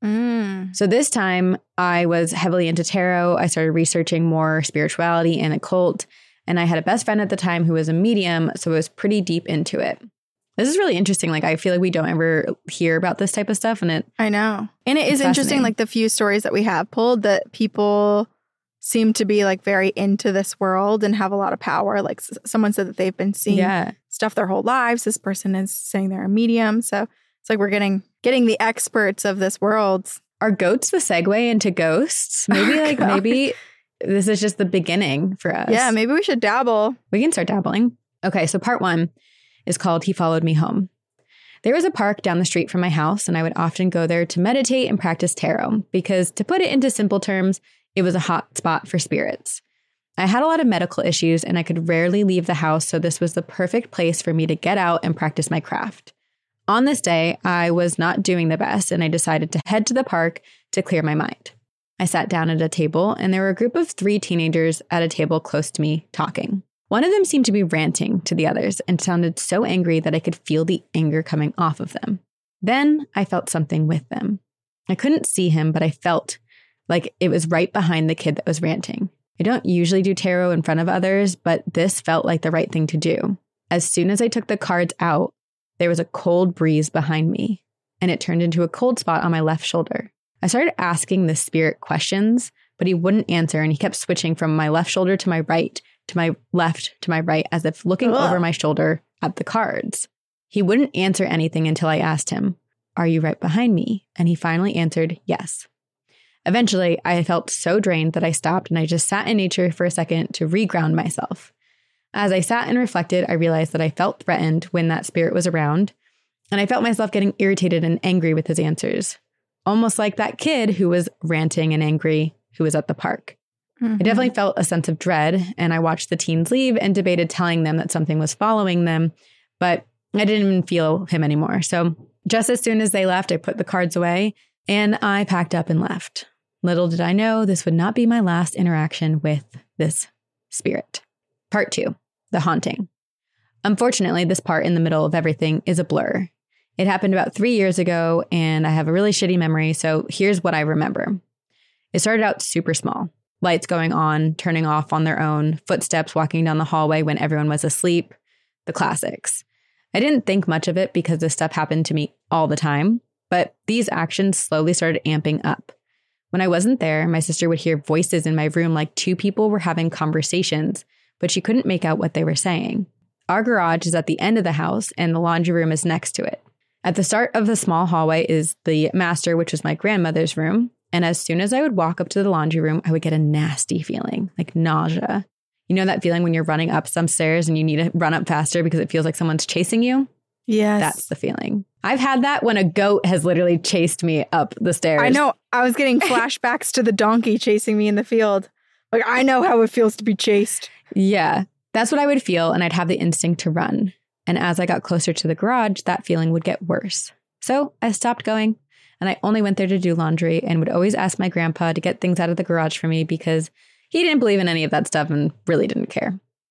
So this time I was heavily into tarot. I started researching more spirituality and occult. And I had a best friend at the time who was a medium, so I was pretty deep into it. This is really interesting. Like, I feel like we don't ever hear about this type of stuff. And I know. And it is interesting, like the few stories that we have pulled, that people seem to be like very into this world and have a lot of power. Like someone said that they've been seeing stuff their whole lives. This person is saying they're a medium. So it's like we're getting the experts of this world. Are goats the segue into ghosts? Maybe maybe this is just the beginning for us. Yeah, maybe we should dabble. We can start dabbling. Okay, so part 1 is called He Followed Me Home. There was a park down the street from my house, and I would often go there to meditate and practice tarot because, to put it into simple terms, it was a hot spot for spirits. I had a lot of medical issues, and I could rarely leave the house, so this was the perfect place for me to get out and practice my craft. On this day, I was not doing the best, and I decided to head to the park to clear my mind. I sat down at a table, and there were a group of 3 teenagers at a table close to me talking. One of them seemed to be ranting to the others and sounded so angry that I could feel the anger coming off of them. Then I felt something with them. I couldn't see him, but I felt like it was right behind the kid that was ranting. I don't usually do tarot in front of others, but this felt like the right thing to do. As soon as I took the cards out, there was a cold breeze behind me, and it turned into a cold spot on my left shoulder. I started asking the spirit questions, but he wouldn't answer, and he kept switching from my left shoulder to my right, to my left, to my right, as if looking over my shoulder at the cards. He wouldn't answer anything until I asked him, "Are you right behind me?" And he finally answered yes. Eventually, I felt so drained that I stopped and I just sat in nature for a second to reground myself. As I sat and reflected, I realized that I felt threatened when that spirit was around, and I felt myself getting irritated and angry with his answers. Almost like that kid who was ranting and angry who was at the park. I definitely felt a sense of dread, and I watched the teens leave and debated telling them that something was following them, but I didn't even feel him anymore. So just as soon as they left, I put the cards away and I packed up and left. Little did I know this would not be my last interaction with this spirit. Part 2, the haunting. Unfortunately, this part in the middle of everything is a blur. It happened about 3 years ago, and I have a really shitty memory, so here's what I remember. It started out super small. Lights going on, turning off on their own, footsteps walking down the hallway when everyone was asleep, the classics. I didn't think much of it because this stuff happened to me all the time, but these actions slowly started amping up. When I wasn't there, my sister would hear voices in my room like 2 people were having conversations, but she couldn't make out what they were saying. Our garage is at the end of the house, and the laundry room is next to it. At the start of the small hallway is the master, which was my grandmother's room. And as soon as I would walk up to the laundry room, I would get a nasty feeling, like nausea. You know that feeling when you're running up some stairs and you need to run up faster because it feels like someone's chasing you? Yes. That's the feeling. I've had that when a goat has literally chased me up the stairs. I know. I was getting flashbacks to the donkey chasing me in the field. Like, I know how it feels to be chased. Yeah, that's what I would feel. And I'd have the instinct to run. And as I got closer to the garage, that feeling would get worse. So I stopped going. And I only went there to do laundry and would always ask my grandpa to get things out of the garage for me because he didn't believe in any of that stuff and really didn't care.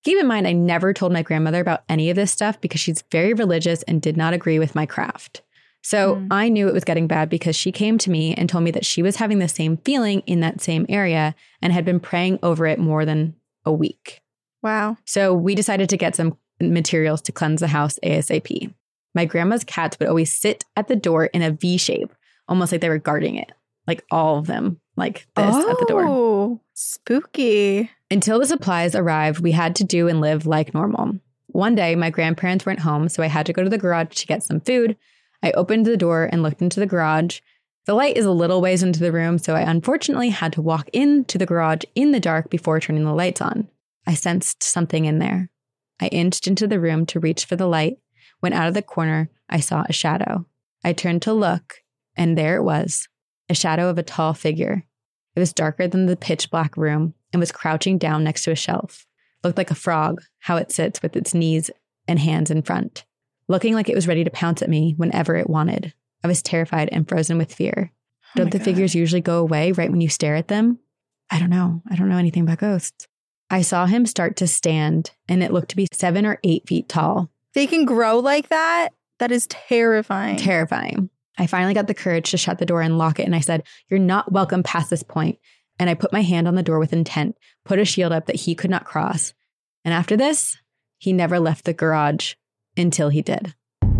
Keep in mind, I never told my grandmother about any of this stuff because she's very religious and did not agree with my craft. So I knew it was getting bad because she came to me and told me that she was having the same feeling in that same area and had been praying over it more than a week. Wow. So we decided to get some materials to cleanse the house ASAP. My grandma's cats would always sit at the door in a V shape, almost like they were guarding it. Like all of them, like this at the door. Oh, spooky. Until the supplies arrived, we had to do and live like normal. One day, my grandparents weren't home, so I had to go to the garage to get some food. I opened the door and looked into the garage. The light is a little ways into the room, so I unfortunately had to walk into the garage in the dark before turning the lights on. I sensed something in there. I inched into the room to reach for the light. When out of the corner, I saw a shadow. I turned to look, and there it was, a shadow of a tall figure. It was darker than the pitch black room and was crouching down next to a shelf. Looked like a frog, how it sits with its knees and hands in front, looking like it was ready to pounce at me whenever it wanted. I was terrified and frozen with fear. Don't the figures usually go away right when you stare at them? I don't know. I don't know anything about ghosts. I saw him start to stand, and it looked to be 7 or 8 feet tall. They can grow like that? That is terrifying. Terrifying. I finally got the courage to shut the door and lock it, and I said, "You're not welcome past this point." And I put my hand on the door with intent, put a shield up that he could not cross. And after this, he never left the garage until he did.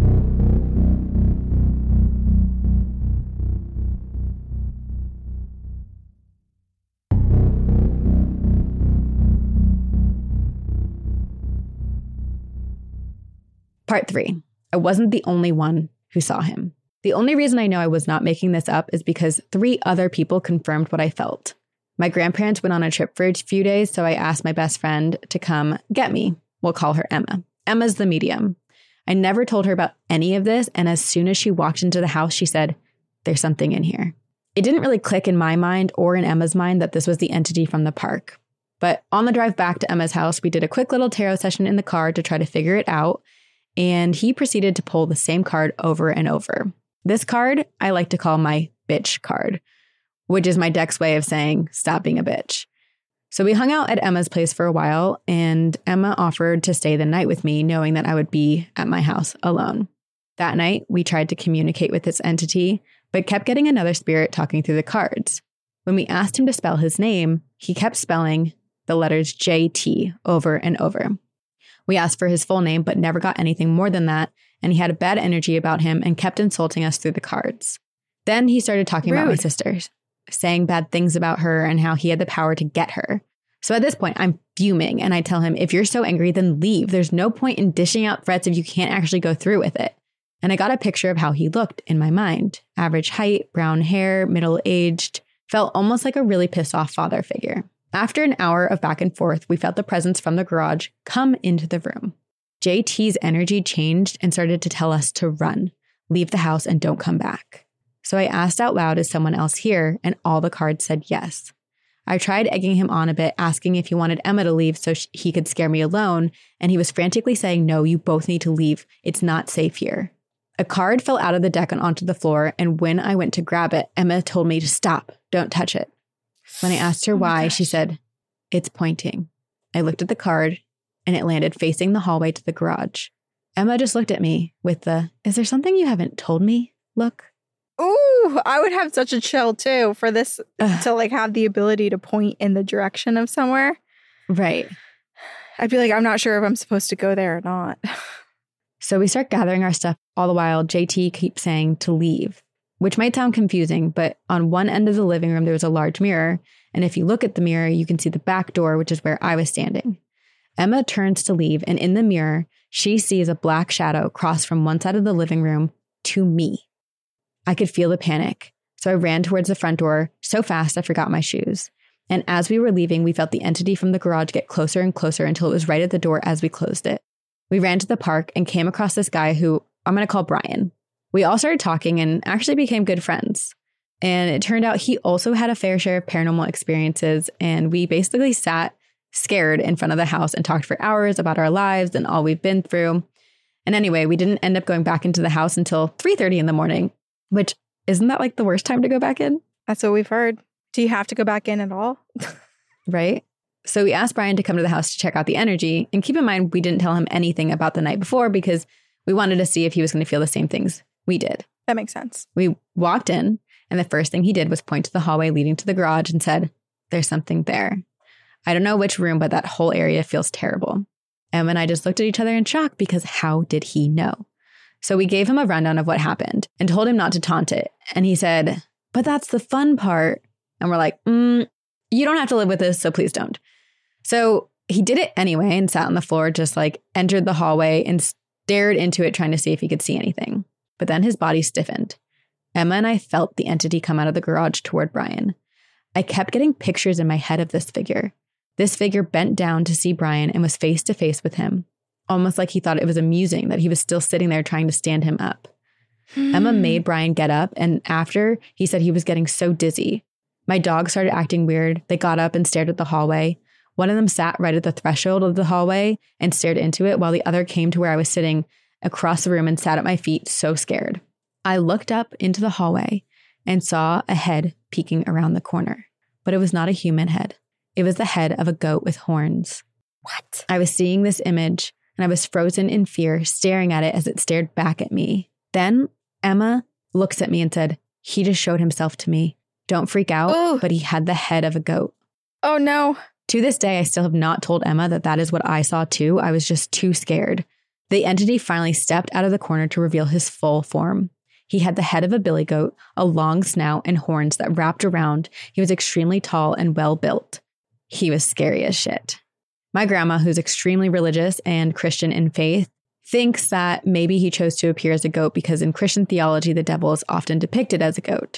Part 3. I wasn't the only one who saw him. The only reason I know I was not making this up is because 3 other people confirmed what I felt. My grandparents went on a trip for a few days, so I asked my best friend to come get me. We'll call her Emma. Emma's the medium. I never told her about any of this, and as soon as she walked into the house, she said, "There's something in here." It didn't really click in my mind or in Emma's mind that this was the entity from the park. But on the drive back to Emma's house, we did a quick little tarot session in the car to try to figure it out, and he proceeded to pull the same card over and over. This card I like to call my bitch card, which is my deck's way of saying, stop being a bitch. So we hung out at Emma's place for a while, and Emma offered to stay the night with me, knowing that I would be at my house alone. That night, we tried to communicate with this entity, but kept getting another spirit talking through the cards. When we asked him to spell his name, he kept spelling the letters JT over and over. We asked for his full name, but never got anything more than that, and he had a bad energy about him and kept insulting us through the cards. Then he started talking about my sisters, saying bad things about her and how he had the power to get her. So at this point, I'm fuming, and I tell him, if you're so angry, then leave. There's no point in dishing out threats if you can't actually go through with it. And I got a picture of how he looked in my mind. Average height, brown hair, middle-aged, felt almost like a really pissed off father figure. After an hour of back and forth, we felt the presence from the garage come into the room. JT's energy changed and started to tell us to run, leave the house, and don't come back. So I asked out loud, is someone else here? And all the cards said yes. I tried egging him on a bit, asking if he wanted Emma to leave so he could scare me alone, and he was frantically saying, no, you both need to leave. It's not safe here. A card fell out of the deck and onto the floor, and when I went to grab it, Emma told me to stop, don't touch it. When I asked her why, she said, it's pointing. I looked at the card, and it landed facing the hallway to the garage. Emma just looked at me with the, is there something you haven't told me look? Ooh, I would have such a chill too for this to like have the ability to point in the direction of somewhere. Right. I'd be like, I'm not sure if I'm supposed to go there or not. So we start gathering our stuff all the while. JT keeps saying to leave, which might sound confusing, but on one end of the living room, there was a large mirror. And if you look at the mirror, you can see the back door, which is where I was standing. Emma turns to leave, and in the mirror, she sees a black shadow cross from one side of the living room to me. I could feel the panic, so I ran towards the front door so fast I forgot my shoes. And as we were leaving, we felt the entity from the garage get closer and closer until it was right at the door as we closed it. We ran to the park and came across this guy who I'm going to call Brian. We all started talking and actually became good friends. And it turned out he also had a fair share of paranormal experiences, and we basically sat scared in front of the house and talked for hours about our lives and all we've been through. And anyway, we didn't end up going back into the house until 3:30 in the morning, which isn't that like the worst time to go back in? That's what we've heard. Do you have to go back in at all? Right? So we asked Brian to come to the house to check out the energy. And keep in mind, we didn't tell him anything about the night before because we wanted to see if he was going to feel the same things we did. That makes sense. We walked in, and the first thing he did was point to the hallway leading to the garage and said, "There's something there." I don't know which room, but that whole area feels terrible. Emma and I just looked at each other in shock because how did he know? So we gave him a rundown of what happened and told him not to taunt it. And he said, "But that's the fun part." And we're like, you don't have to live with this, so please don't. So he did it anyway and sat on the floor, just like entered the hallway and stared into it, trying to see if he could see anything. But then his body stiffened. Emma and I felt the entity come out of the garage toward Brian. I kept getting pictures in my head of this figure. This figure bent down to see Brian and was face to face with him, almost like he thought it was amusing that he was still sitting there trying to stand him up. Emma made Brian get up, and after, he said he was getting so dizzy. My dogs started acting weird. They got up and stared at the hallway. One of them sat right at the threshold of the hallway and stared into it, while the other came to where I was sitting across the room and sat at my feet, so scared. I looked up into the hallway and saw a head peeking around the corner, but it was not a human head. It was the head of a goat with horns. What? I was seeing this image, and I was frozen in fear, staring at it as it stared back at me. Then Emma looks at me and said, "He just showed himself to me. Don't freak out," Ooh. but he had the head of a goat. Oh, no. To this day, I still have not told Emma that that is what I saw too. I was just too scared. The entity finally stepped out of the corner to reveal his full form. He had the head of a billy goat, a long snout, and horns that wrapped around. He was extremely tall and well built. He was scary as shit. My grandma, who's extremely religious and Christian in faith, thinks that maybe he chose to appear as a goat because in Christian theology, the devil is often depicted as a goat.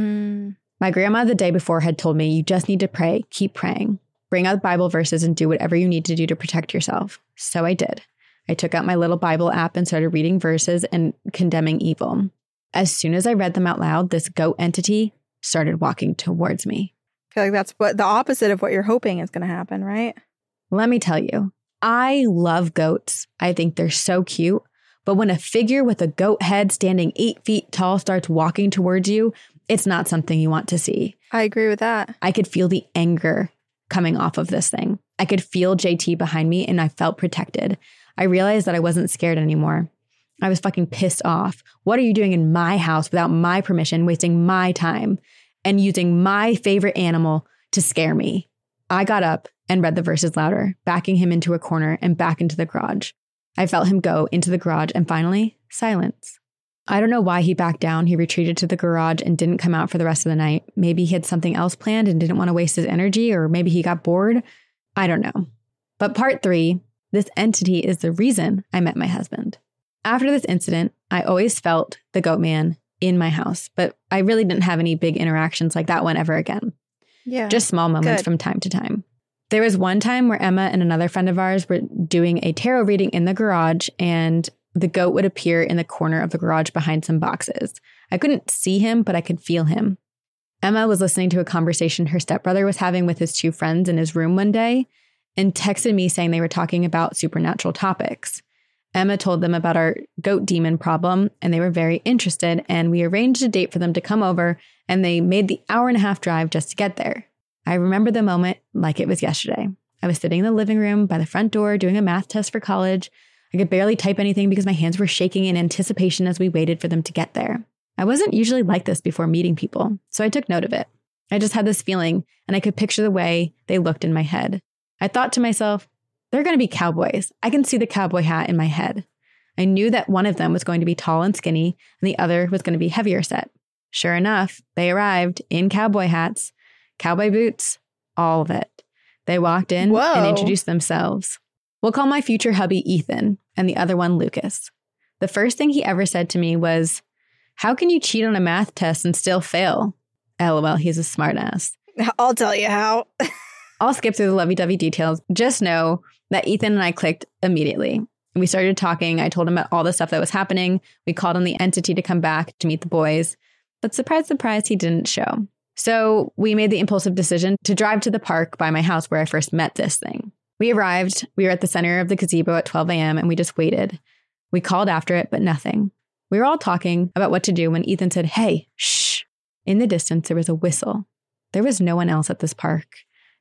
My grandma the day before had told me, "You just need to pray, keep praying. Bring out Bible verses and do whatever you need to do to protect yourself." So I did. I took out my little Bible app and started reading verses and condemning evil. As soon as I read them out loud, this goat entity started walking towards me. I feel like that's what the opposite of what you're hoping is going to happen, right? Let me tell you, I love goats. I think they're so cute. But when a figure with a goat head standing 8 feet tall starts walking towards you, it's not something you want to see. I agree with that. I could feel the anger coming off of this thing. I could feel JT behind me and I felt protected. I realized that I wasn't scared anymore. I was fucking pissed off. What are you doing in my house without my permission, wasting my time and using my favorite animal to scare me? I got up and read the verses louder, backing him into a corner and back into the garage. I felt him go into the garage and finally, silence. I don't know why he backed down. He retreated to the garage and didn't come out for the rest of the night. Maybe he had something else planned and didn't want to waste his energy, or maybe he got bored. I don't know. But part 3, this entity is the reason I met my husband. After this incident, I always felt the goat man in my house, but I really didn't have any big interactions like that one ever again. Yeah. Just small moments from time to time. There was one time where Emma and another friend of ours were doing a tarot reading in the garage, and the goat would appear in the corner of the garage behind some boxes. I couldn't see him, but I could feel him. Emma was listening to a conversation her stepbrother was having with his 2 friends in his room one day and texted me saying they were talking about supernatural topics. Emma told them about our goat demon problem, and they were very interested, and we arranged a date for them to come over, and they made the 1.5-hour drive just to get there. I remember the moment like it was yesterday. I was sitting in the living room by the front door doing a math test for college. I could barely type anything because my hands were shaking in anticipation as we waited for them to get there. I wasn't usually like this before meeting people, so I took note of it. I just had this feeling, and I could picture the way they looked in my head. I thought to myself, they're going to be cowboys. I can see the cowboy hat in my head. I knew that one of them was going to be tall and skinny, and the other was going to be heavier set. Sure enough, they arrived in cowboy hats, cowboy boots, all of it. They walked in and introduced themselves. We'll call my future hubby Ethan and the other one Lucas. The first thing he ever said to me was, "How can you cheat on a math test and still fail?" LOL, he's a smartass. I'll tell you how. I'll skip through the lovey-dovey details. Just know that Ethan and I clicked immediately. We started talking. I told him about all the stuff that was happening. We called on the entity to come back to meet the boys. But surprise, surprise, he didn't show. So we made the impulsive decision to drive to the park by my house where I first met this thing. We arrived. We were at the center of the gazebo at 12 a.m. and we just waited. We called after it, but nothing. We were all talking about what to do when Ethan said, "Hey, shh." In the distance, there was a whistle. There was no one else at this park.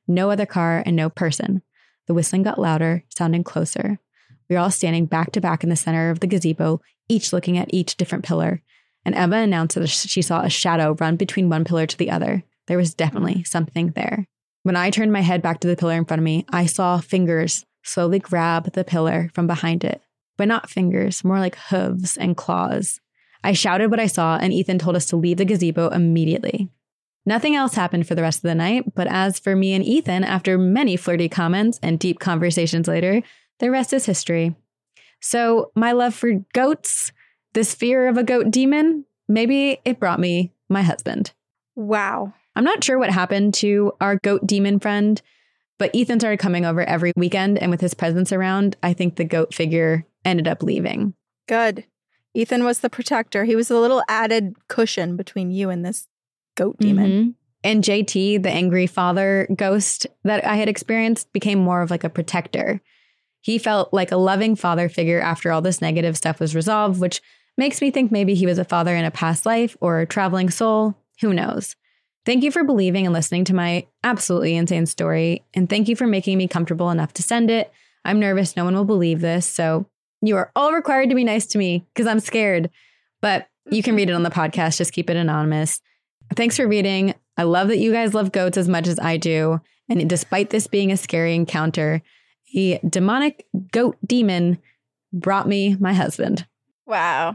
No other car and no person. The whistling got louder, sounding closer. We were all standing back to back in the center of the gazebo, each looking at each different pillar. And Emma announced that she saw a shadow run between one pillar to the other. There was definitely something there. When I turned my head back to the pillar in front of me, I saw fingers slowly grab the pillar from behind it. But not fingers, more like hooves and claws. I shouted what I saw, and Ethan told us to leave the gazebo immediately. Nothing else happened for the rest of the night, but as for me and Ethan, after many flirty comments and deep conversations later, the rest is history. So my love for goats, this fear of a goat demon, maybe it brought me my husband. Wow. I'm not sure what happened to our goat demon friend, but Ethan started coming over every weekend, and with his presence around, I think the goat figure ended up leaving. Good. Ethan was the protector. He was a little added cushion between you and this goat demon. Mm-hmm. And JT, the angry father ghost that I had experienced, became more of like a protector. He felt like a loving father figure after all this negative stuff was resolved, which makes me think maybe he was a father in a past life or a traveling soul. Who knows? Thank you for believing and listening to my absolutely insane story. And thank you for making me comfortable enough to send it. I'm nervous no one will believe this. So you are all required to be nice to me because I'm scared. But you can read it on the podcast. Just keep it anonymous. Thanks for reading. I love that you guys love goats as much as I do. And despite this being a scary encounter, a demonic goat demon brought me my husband. Wow.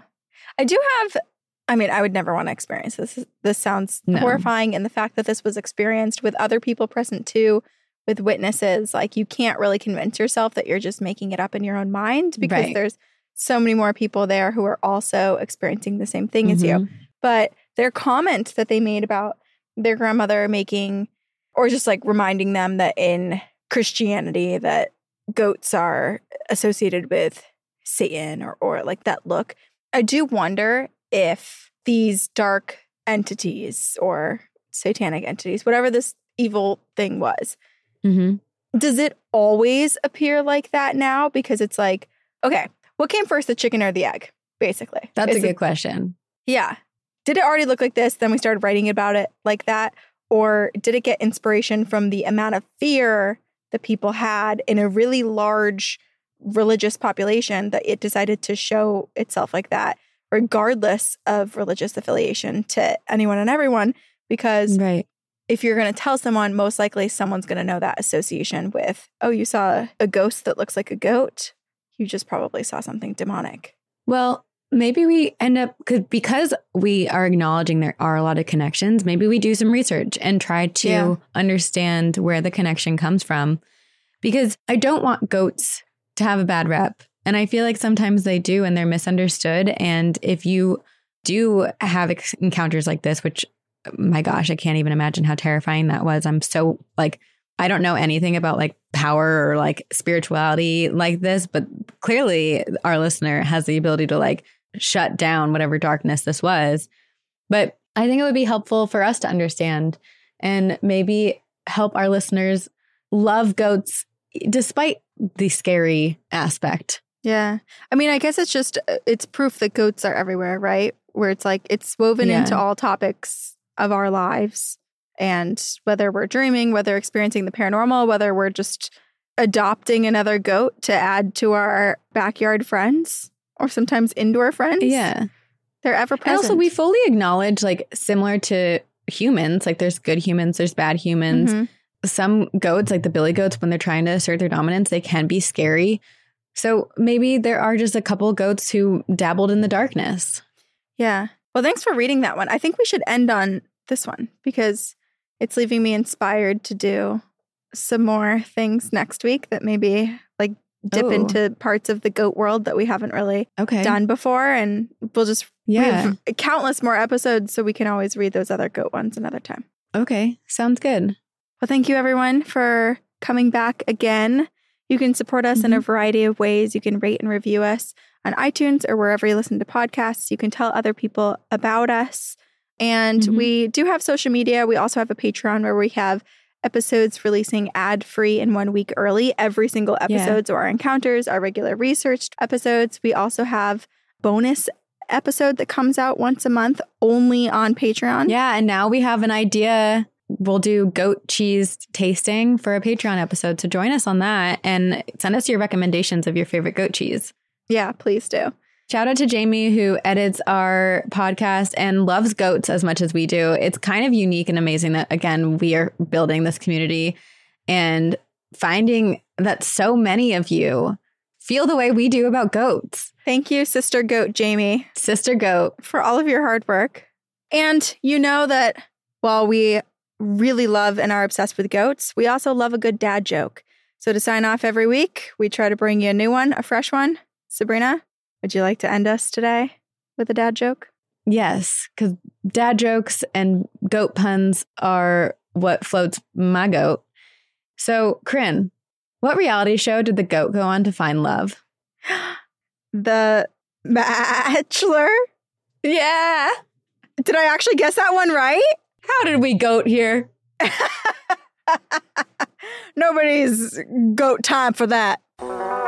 I would never want to experience this. This sounds horrifying. And the fact that this was experienced with other people present too, with witnesses, like you can't really convince yourself that you're just making it up in your own mind because there's so many more people there who are also experiencing the same thing as you. But their comment that they made about their grandmother making, or just like reminding them that in Christianity that goats are associated with Satan or like that look. I do wonder if these dark entities or satanic entities, whatever this evil thing was, does it always appear like that now? Because it's like, okay, what came first, the chicken or the egg, basically? That's a good question. Yeah. Did it already look like this? Then we started writing about it like that? Or did it get inspiration from the amount of fear that people had in a really large religious population that it decided to show itself like that, regardless of religious affiliation to anyone and everyone? Because if you're going to tell someone, most likely someone's going to know that association with, oh, you saw a ghost that looks like a goat. You just probably saw something demonic. Well, maybe we end up, because we are acknowledging there are a lot of connections, maybe we do some research and try to understand where the connection comes from. Because I don't want goats to have a bad rep. And I feel like sometimes they do and they're misunderstood. And if you do have encounters like this, which, my gosh, I can't even imagine how terrifying that was. I'm so like, I don't know anything about like power or like spirituality like this, but clearly our listener has the ability to like shut down whatever darkness this was. But I think it would be helpful for us to understand and maybe help our listeners love goats despite the scary aspect. Yeah. I mean, I guess it's proof that goats are everywhere, right? Where it's like, it's woven into all topics of our lives. And whether we're dreaming, whether experiencing the paranormal, whether we're just adopting another goat to add to our backyard friends or sometimes indoor friends. Yeah. They're ever present. And also we fully acknowledge, like, similar to humans, like there's good humans, there's bad humans. Some goats, like the billy goats, when they're trying to assert their dominance, they can be scary. So maybe there are just a couple goats who dabbled in the darkness. Yeah. Well, thanks for reading that one. I think we should end on this one because it's leaving me inspired to do some more things next week that maybe like dip into parts of the goat world that we haven't really done before. And we'll just have countless more episodes so we can always read those other goat ones another time. Okay. Sounds good. Well, thank you everyone for coming back again. You can support us in a variety of ways. You can rate and review us on iTunes or wherever you listen to podcasts. You can tell other people about us. And we do have social media. We also have a Patreon where we have episodes releasing ad-free and 1 week early, every single episode. So our encounters, our regular researched episodes. We also have bonus episode that comes out once a month only on Patreon. Yeah. And now we have an idea we'll do goat cheese tasting for a Patreon episode. So join us on that and send us your recommendations of your favorite goat cheese. Yeah, please do. Shout out to Jamie, who edits our podcast and loves goats as much as we do. It's kind of unique and amazing that, again, we are building this community and finding that so many of you feel the way we do about goats. Thank you, Sister Goat Jamie. Sister Goat. For all of your hard work. And you know that while we really love and are obsessed with goats, we also love a good dad joke. So to sign off every week, we try to bring you a new one, a fresh one. Sabrina, would you like to end us today with a dad joke? Yes, because dad jokes and goat puns are what floats my goat. So, Corinne, what reality show did the goat go on to find love? The Bachelor? Yeah. Did I actually guess that one right? How did we goat here? Nobody's goat time for that.